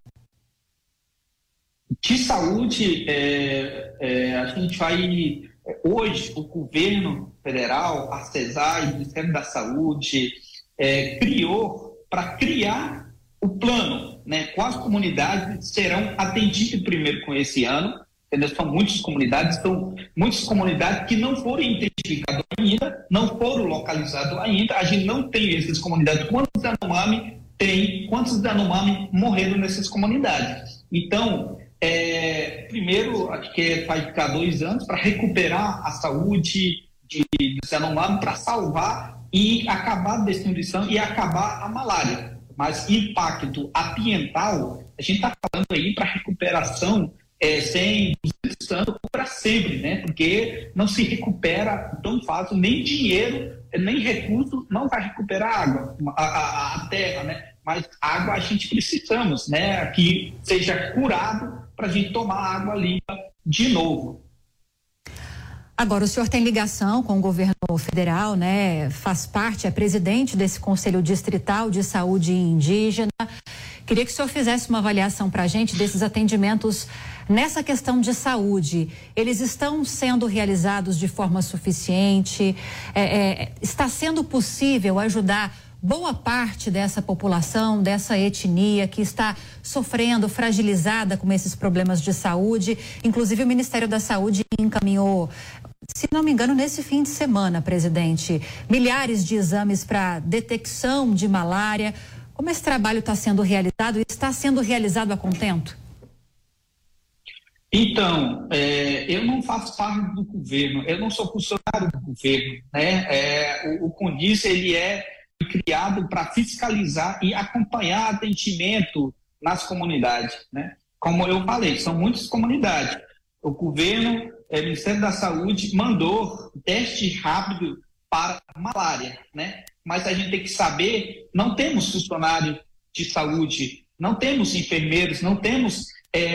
De saúde, a gente vai... Hoje, o governo federal, a CESAI, o Ministério da Saúde, criou para criar o plano, né? Quais comunidades serão atendidas primeiro com esse ano, entendeu? São muitas comunidades que não foram identificadas ainda, não foram localizadas ainda, a gente não tem essas comunidades. Quantos Yanomami morreram nessas comunidades? Então, primeiro, acho que vai ficar 2 anos para recuperar a saúde dos Yanomami, para salvar e acabar a destruição e acabar a malária. Mas impacto ambiental, a gente está falando aí para recuperação 100, 200 anos para sempre, né? Porque não se recupera tão fácil, nem dinheiro, nem recurso, não vai recuperar água, a terra, né? Mas água a gente precisamos, né? Que seja curado para a gente tomar água limpa de novo. Agora, o senhor tem ligação com o governo federal, né? Faz parte, é presidente desse Conselho Distrital de Saúde Indígena. Queria que o senhor fizesse uma avaliação para a gente desses atendimentos Nessa questão de saúde, eles estão sendo realizados de forma suficiente? Está sendo possível ajudar boa parte dessa população, dessa etnia que está sofrendo, fragilizada com esses problemas de saúde? Inclusive, o Ministério da Saúde encaminhou, se não me engano, nesse fim de semana, presidente, milhares de exames para detecção de malária. Como esse trabalho está sendo realizado e está sendo realizado a contento? Então, eu não faço parte do governo, eu não sou funcionário do governo, né? O CONDIS, ele é criado para fiscalizar e acompanhar atendimento nas comunidades, né? Como eu falei, são muitas comunidades. O governo, o Ministério da Saúde mandou teste rápido para malária, né? Mas a gente tem que saber, não temos funcionário de saúde, não temos enfermeiros, não temos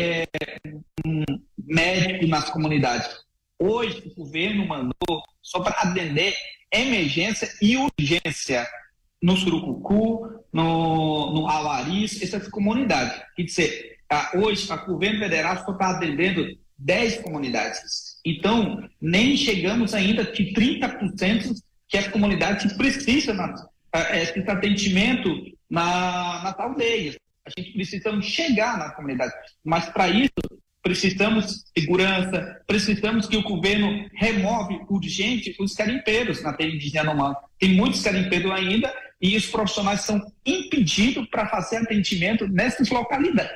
médico nas comunidades. Hoje o governo mandou só para atender emergência e urgência no Surucucu, no Awaris, essas comunidades. Quer dizer, hoje o governo federal só está atendendo 10 comunidades. Então, nem chegamos ainda que 30% que as comunidades precisam esse atendimento nas aldeias. A gente precisa chegar na comunidade. Mas, para isso, precisamos de segurança, precisamos que o governo remove urgente os garimpeiros na terra indígena Yanomami. Tem muitos garimpeiros ainda e os profissionais são impedidos para fazer atendimento nessas localidades,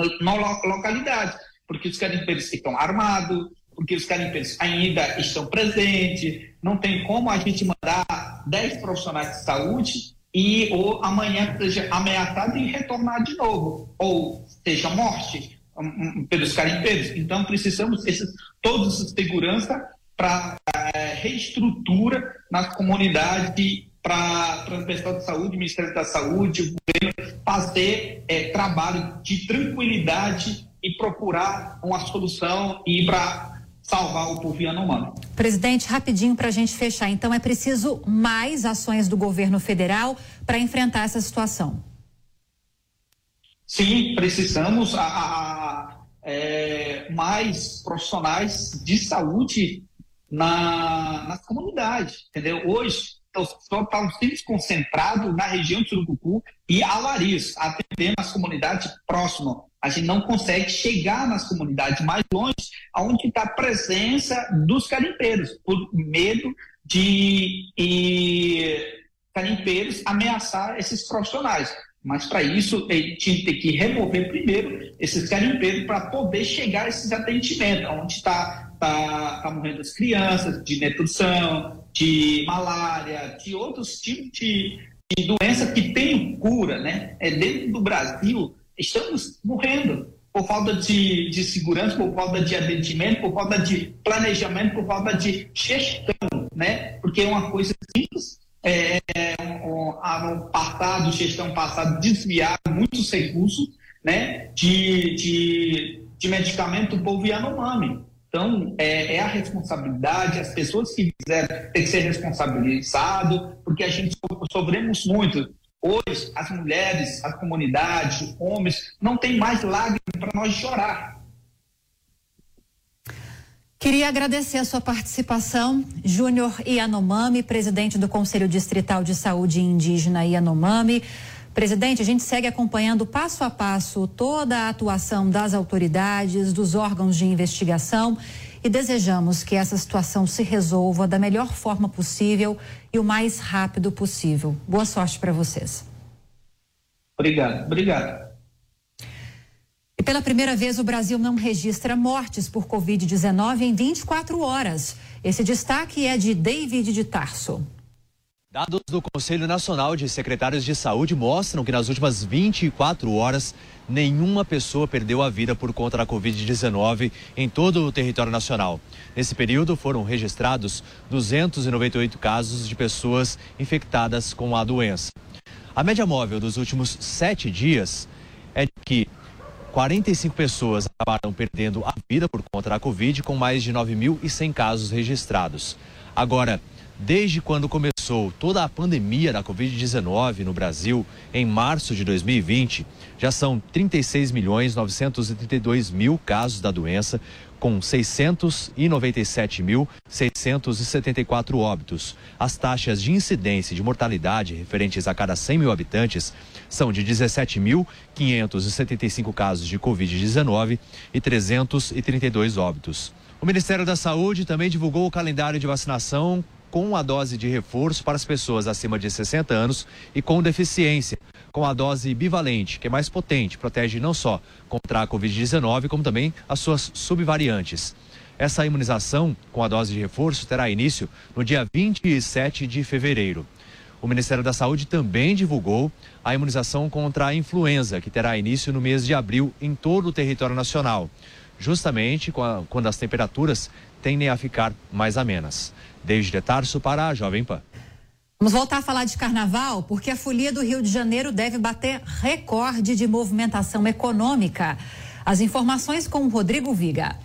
porque os garimpeiros estão armados, porque os garimpeiros ainda estão presentes. Não tem como a gente mandar 10 profissionais de saúde ou amanhã seja ameaçado de retornar de novo, ou seja morte pelos garimpeiros. Então precisamos toda essa segurança para reestrutura nas comunidades, para o pessoal de saúde, o Ministério da Saúde, o governo fazer trabalho de tranquilidade e procurar uma solução e para salvar o povo Yanomami. Presidente, rapidinho para a gente fechar. Então, é preciso mais ações do governo federal para enfrentar essa situação? Sim, precisamos mais profissionais de saúde nas comunidades, entendeu? Hoje, só estão sendo concentrados na região de Surucucu e Awaris, atendendo as comunidades próximas. A gente não consegue chegar nas comunidades mais longe, onde está a presença dos garimpeiros, por medo de garimpeiros ameaçar esses profissionais. Mas, para isso, a gente tem que remover primeiro esses garimpeiros para poder chegar a esses atendimentos, onde está morrendo as crianças, de nutrição, de malária, de outros tipos de doença que tem cura, né? Dentro do Brasil, estamos morrendo por falta de segurança, por falta de atendimento, por falta de planejamento, por falta de gestão, né? Porque é uma coisa simples. No gestão passado, desviaram muitos recursos, né? De medicamento do povo Yanomami. Então, é a responsabilidade, as pessoas que fizeram têm que ser responsabilizadas, porque a gente sofremos muito. Hoje, as mulheres, a comunidade, os homens, não tem mais lágrimas para nós chorar. Queria agradecer a sua participação, Júnior Yanomami, presidente do Conselho Distrital de Saúde Indígena Yanomami. Presidente, a gente segue acompanhando passo a passo toda a atuação das autoridades, dos órgãos de investigação e desejamos que essa situação se resolva da melhor forma possível e o mais rápido possível. Boa sorte para vocês. Obrigado. E pela primeira vez o Brasil não registra mortes por Covid-19 em 24 horas. Esse destaque é de David de Tarso. Dados do Conselho Nacional de Secretários de Saúde mostram que nas últimas 24 horas, nenhuma pessoa perdeu a vida por conta da Covid-19 em todo o território nacional. Nesse período, foram registrados 298 casos de pessoas infectadas com a doença. A média móvel dos últimos 7 dias é de que 45 pessoas acabaram perdendo a vida por conta da Covid, com mais de 9.100 casos registrados. Agora, Desde quando começou toda a pandemia da Covid-19 no Brasil, em março de 2020, já são 36.932.000 casos da doença, com 697.674 óbitos. As taxas de incidência e de mortalidade referentes a cada 100 mil habitantes são de 17.575 casos de Covid-19 e 332 óbitos. O Ministério da Saúde também divulgou o calendário de vacinação com a dose de reforço para as pessoas acima de 60 anos e com deficiência, com a dose bivalente, que é mais potente, protege não só contra a Covid-19, como também as suas subvariantes. Essa imunização com a dose de reforço terá início no dia 27 de fevereiro. O Ministério da Saúde também divulgou a imunização contra a influenza, que terá início no mês de abril em todo o território nacional, justamente quando as temperaturas tendem a ficar mais amenas. Desde de Tarso para a Jovem Pan. Vamos voltar a falar de carnaval, porque a Folia do Rio de Janeiro deve bater recorde de movimentação econômica. As informações com o Rodrigo Viga.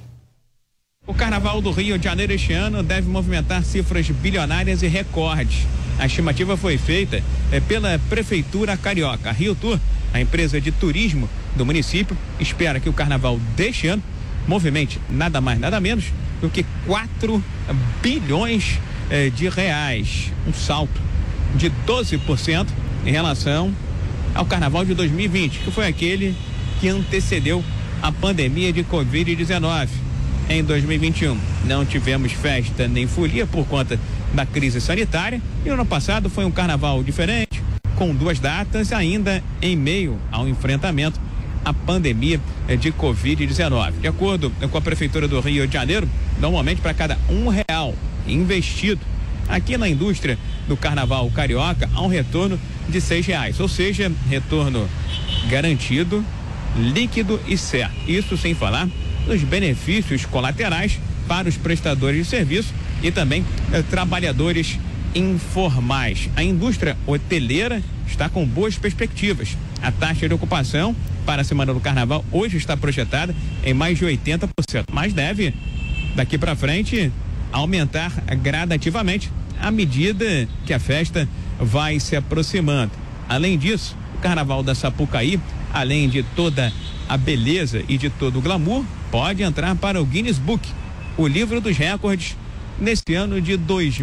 O Carnaval do Rio de Janeiro este ano deve movimentar cifras bilionárias e recordes. A estimativa foi feita pela Prefeitura Carioca. A Rio Tour, a empresa de turismo do município, espera que o Carnaval deste ano movimente nada mais, nada menos do que 4 bilhões de reais. Um salto de 12% em relação ao Carnaval de 2020, que foi aquele que antecedeu a pandemia de Covid-19. Em 2021 não tivemos festa nem folia por conta da crise sanitária, e no ano passado foi um carnaval diferente, com 2 datas ainda em meio ao enfrentamento à pandemia de Covid-19. De acordo com a Prefeitura do Rio de Janeiro, normalmente para cada R$1 investido aqui na indústria do Carnaval Carioca, há um retorno de R$6, ou seja, retorno garantido, líquido e certo. Isso sem falar dos benefícios colaterais para os prestadores de serviço e também trabalhadores informais. A indústria hoteleira está com boas perspectivas. A taxa de ocupação para a semana do Carnaval hoje está projetada em mais de 80%, mas deve, daqui para frente, aumentar gradativamente à medida que a festa vai se aproximando. Além disso, o Carnaval da Sapucaí, além de toda a beleza e de todo o glamour, pode entrar para o Guinness Book, o livro dos recordes, nesse ano de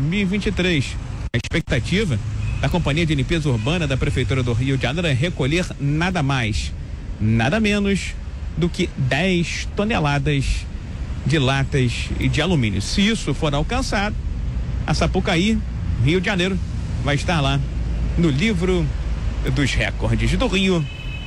2023. A expectativa da Companhia de Limpeza Urbana da Prefeitura do Rio de Janeiro é recolher nada mais, nada menos do que 10 toneladas de latas de alumínio. Se isso for alcançado, a Sapucaí, Rio de Janeiro, vai estar lá no livro dos recordes do Rio.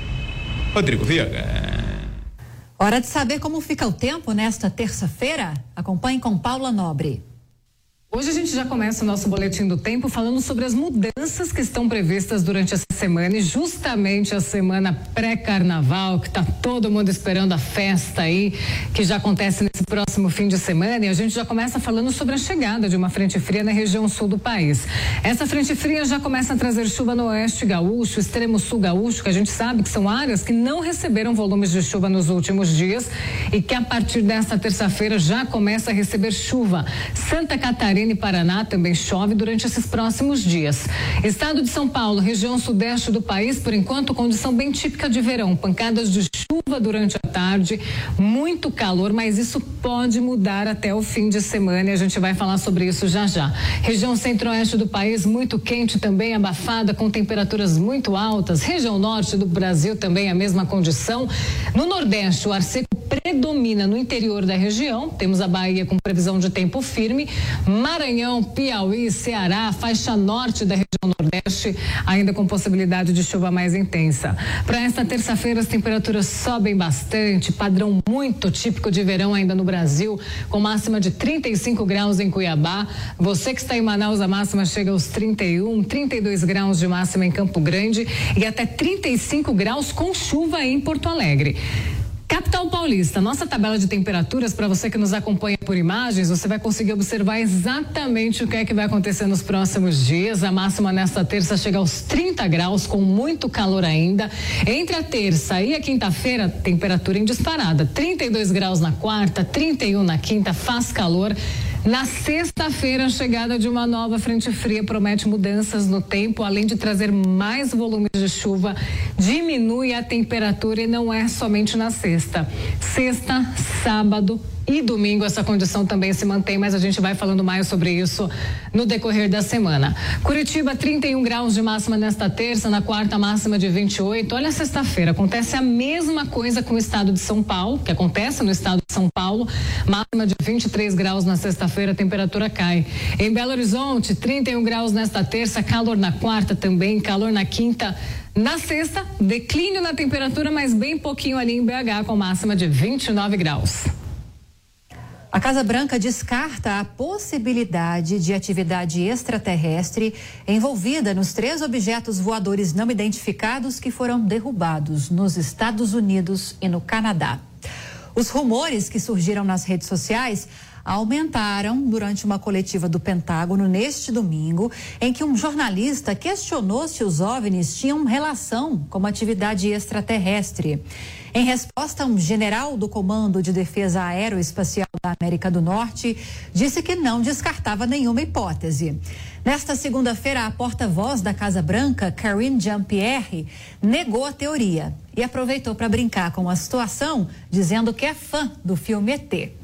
Rodrigo Viga. Hora de saber como fica o tempo nesta terça-feira? Acompanhe com Paula Nobre. Hoje a gente já começa o nosso boletim do tempo falando sobre as mudanças que estão previstas durante essa semana, e justamente a semana pré-carnaval, que está todo mundo esperando a festa aí, que já acontece nesse próximo fim de semana, e a gente já começa falando sobre a chegada de uma frente fria na região sul do país. Essa frente fria já começa a trazer chuva no oeste gaúcho, extremo sul gaúcho, que a gente sabe que são áreas que não receberam volumes de chuva nos últimos dias e que a partir desta terça-feira já começa a receber chuva. Santa Catarina e Paraná também chove durante esses próximos dias. Estado de São Paulo, região sudeste do país, por enquanto, condição bem típica de verão. Pancadas de chuva durante a tarde, muito calor, mas isso pode mudar até o fim de semana e a gente vai falar sobre isso já já. Região centro-oeste do país, muito quente também, abafada, com temperaturas muito altas. Região norte do Brasil também a mesma condição. No nordeste, o ar seco predomina no interior da região. Temos a Bahia com previsão de tempo firme. Maranhão, Piauí, Ceará, faixa norte da região nordeste, ainda com possibilidade de chuva mais intensa. Para esta terça-feira, as temperaturas sobem bastante, padrão muito típico de verão ainda no Brasil, com máxima de 35 graus em Cuiabá. Você que está em Manaus, a máxima chega aos 31, 32 graus de máxima em Campo Grande e até 35 graus com chuva em Porto Alegre. Capital Paulista, nossa tabela de temperaturas, para você que nos acompanha por imagens, você vai conseguir observar exatamente o que é que vai acontecer nos próximos dias. A máxima nesta terça chega aos 30 graus, com muito calor ainda. Entre a terça e a quinta-feira, temperatura em disparada. 32 graus na quarta, 31 na quinta, faz calor. Na sexta-feira, a chegada de uma nova frente fria promete mudanças no tempo, além de trazer mais volumes de chuva, diminui a temperatura e não é somente na sexta. Sexta, sábado e domingo essa condição também se mantém, mas a gente vai falando mais sobre isso no decorrer da semana. Curitiba, 31 graus de máxima nesta terça, na quarta máxima de 28. Olha, sexta-feira acontece a mesma coisa com o estado de São Paulo, que acontece no estado de São Paulo, máxima de 23 graus na sexta-feira, a temperatura cai. Em Belo Horizonte, 31 graus nesta terça, calor na quarta também, calor na quinta. Na sexta, declínio na temperatura, mas bem pouquinho ali em BH, com máxima de 29 graus. A Casa Branca descarta a possibilidade de atividade extraterrestre envolvida nos 3 objetos voadores não identificados que foram derrubados nos Estados Unidos e no Canadá. Os rumores que surgiram nas redes sociais aumentaram durante uma coletiva do Pentágono neste domingo, em que um jornalista questionou se os OVNIs tinham relação com uma atividade extraterrestre. Em resposta, um general do Comando de Defesa Aeroespacial da América do Norte disse que não descartava nenhuma hipótese. Nesta segunda-feira, a porta-voz da Casa Branca, Karine Jean-Pierre, negou a teoria e aproveitou para brincar com a situação, dizendo que é fã do filme ET.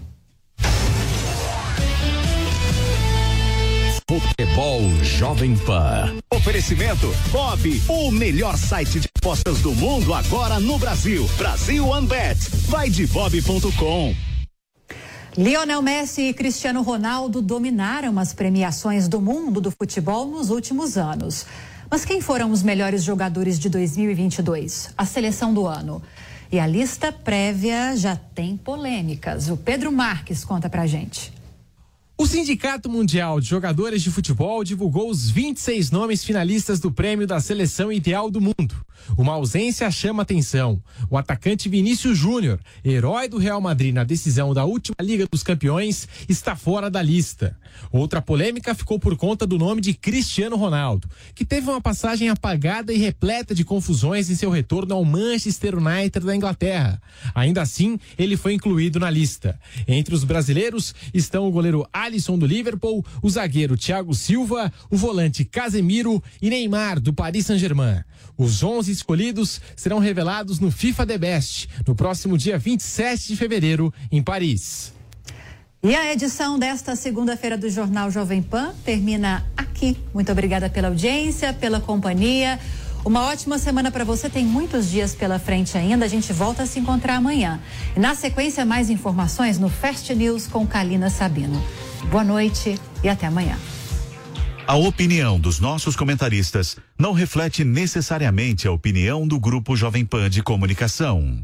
Futebol Jovem Pan. Oferecimento Bob, o melhor site de apostas do mundo agora no Brasil. Brasil OneBet. Vai de bob.com. Lionel Messi e Cristiano Ronaldo dominaram as premiações do mundo do futebol nos últimos anos. Mas quem foram os melhores jogadores de 2022? A seleção do ano. E a lista prévia já tem polêmicas. O Pedro Marques conta pra gente. O Sindicato Mundial de Jogadores de Futebol divulgou os 26 nomes finalistas do prêmio da Seleção Ideal do Mundo. Uma ausência chama atenção. O atacante Vinícius Júnior, herói do Real Madrid na decisão da última Liga dos Campeões, está fora da lista. Outra polêmica ficou por conta do nome de Cristiano Ronaldo, que teve uma passagem apagada e repleta de confusões em seu retorno ao Manchester United da Inglaterra. Ainda assim, ele foi incluído na lista. Entre os brasileiros estão o goleiro Alisson do Liverpool, o zagueiro Thiago Silva, o volante Casemiro e Neymar do Paris Saint-Germain. Os 11 escolhidos serão revelados no FIFA The Best, no próximo dia 27 de fevereiro, em Paris. E a edição desta segunda-feira do Jornal Jovem Pan termina aqui. Muito obrigada pela audiência, pela companhia. Uma ótima semana para você, tem muitos dias pela frente ainda, a gente volta a se encontrar amanhã. E na sequência, mais informações no Fast News com Kalina Sabino. Boa noite e até amanhã. A opinião dos nossos comentaristas não reflete necessariamente a opinião do Grupo Jovem Pan de Comunicação.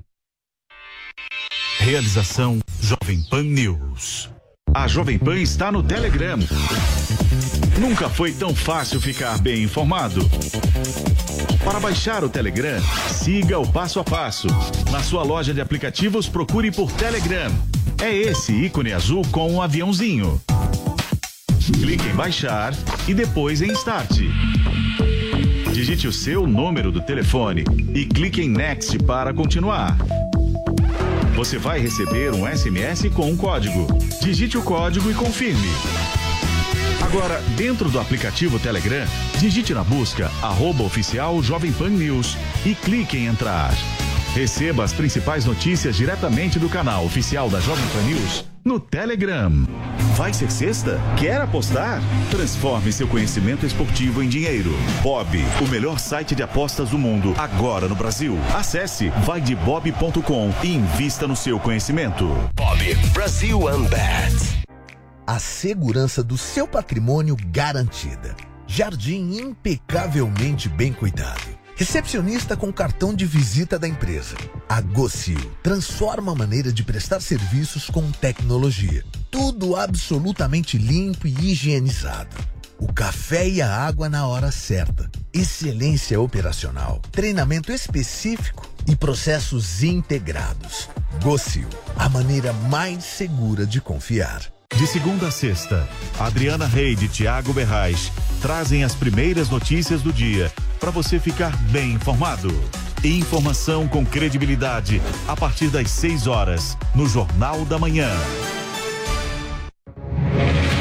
Realização Jovem Pan News. A Jovem Pan está no Telegram. Nunca foi tão fácil ficar bem informado. Para baixar o Telegram, siga o passo a passo. Na sua loja de aplicativos, procure por Telegram. É esse ícone azul com um aviãozinho. Clique em baixar e depois em Start. Digite o seu número do telefone e clique em Next para continuar. Você vai receber um SMS com um código. Digite o código e confirme. Agora, dentro do aplicativo Telegram, digite na busca @oficial Jovem Pan News e clique em entrar. Receba as principais notícias diretamente do canal oficial da Jovem Pan News no Telegram. Vai ser sexta? Quer apostar? Transforme seu conhecimento esportivo em dinheiro. Bob, o melhor site de apostas do mundo, agora no Brasil. Acesse vaidebob.com e invista no seu conhecimento. Bob, Brasil OneBet. A segurança do seu patrimônio garantida. Jardim impecavelmente bem cuidado. Recepcionista com cartão de visita da empresa. A Gocil transforma a maneira de prestar serviços com tecnologia. Tudo absolutamente limpo e higienizado. O café e a água na hora certa. Excelência operacional. Treinamento específico e processos integrados. Gocil, a maneira mais segura de confiar. De segunda a sexta, Adriana Reide e Thiago Berrais trazem as primeiras notícias do dia para você ficar bem informado. Informação com credibilidade a partir das 6 horas no Jornal da Manhã.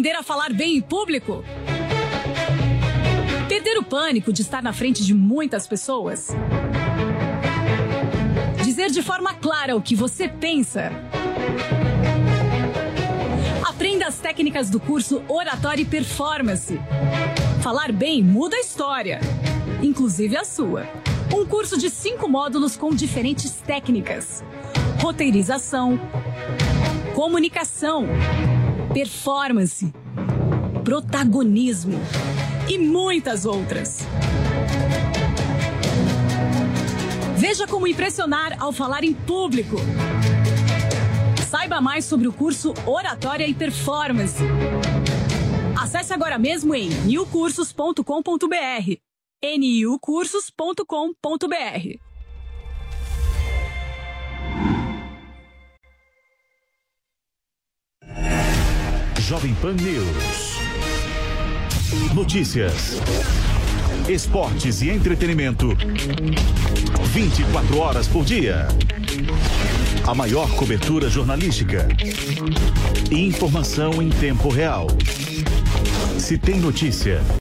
aprender a falar bem em público? Perder o pânico de estar na frente de muitas pessoas? Dizer de forma clara o que você pensa? Aprenda as técnicas do curso Oratória e Performance. Falar bem muda a história, inclusive a sua. Um curso de 5 módulos com diferentes técnicas: roteirização, comunicação, performance, protagonismo e muitas outras. Veja como impressionar ao falar em público. Saiba mais sobre o curso Oratória e Performance. Acesse agora mesmo em niucursos.com.br. niucursos.com.br. Jovem Pan News. Notícias, esportes e entretenimento. 24 horas por dia. A maior cobertura jornalística. E informação em tempo real. Se tem notícia,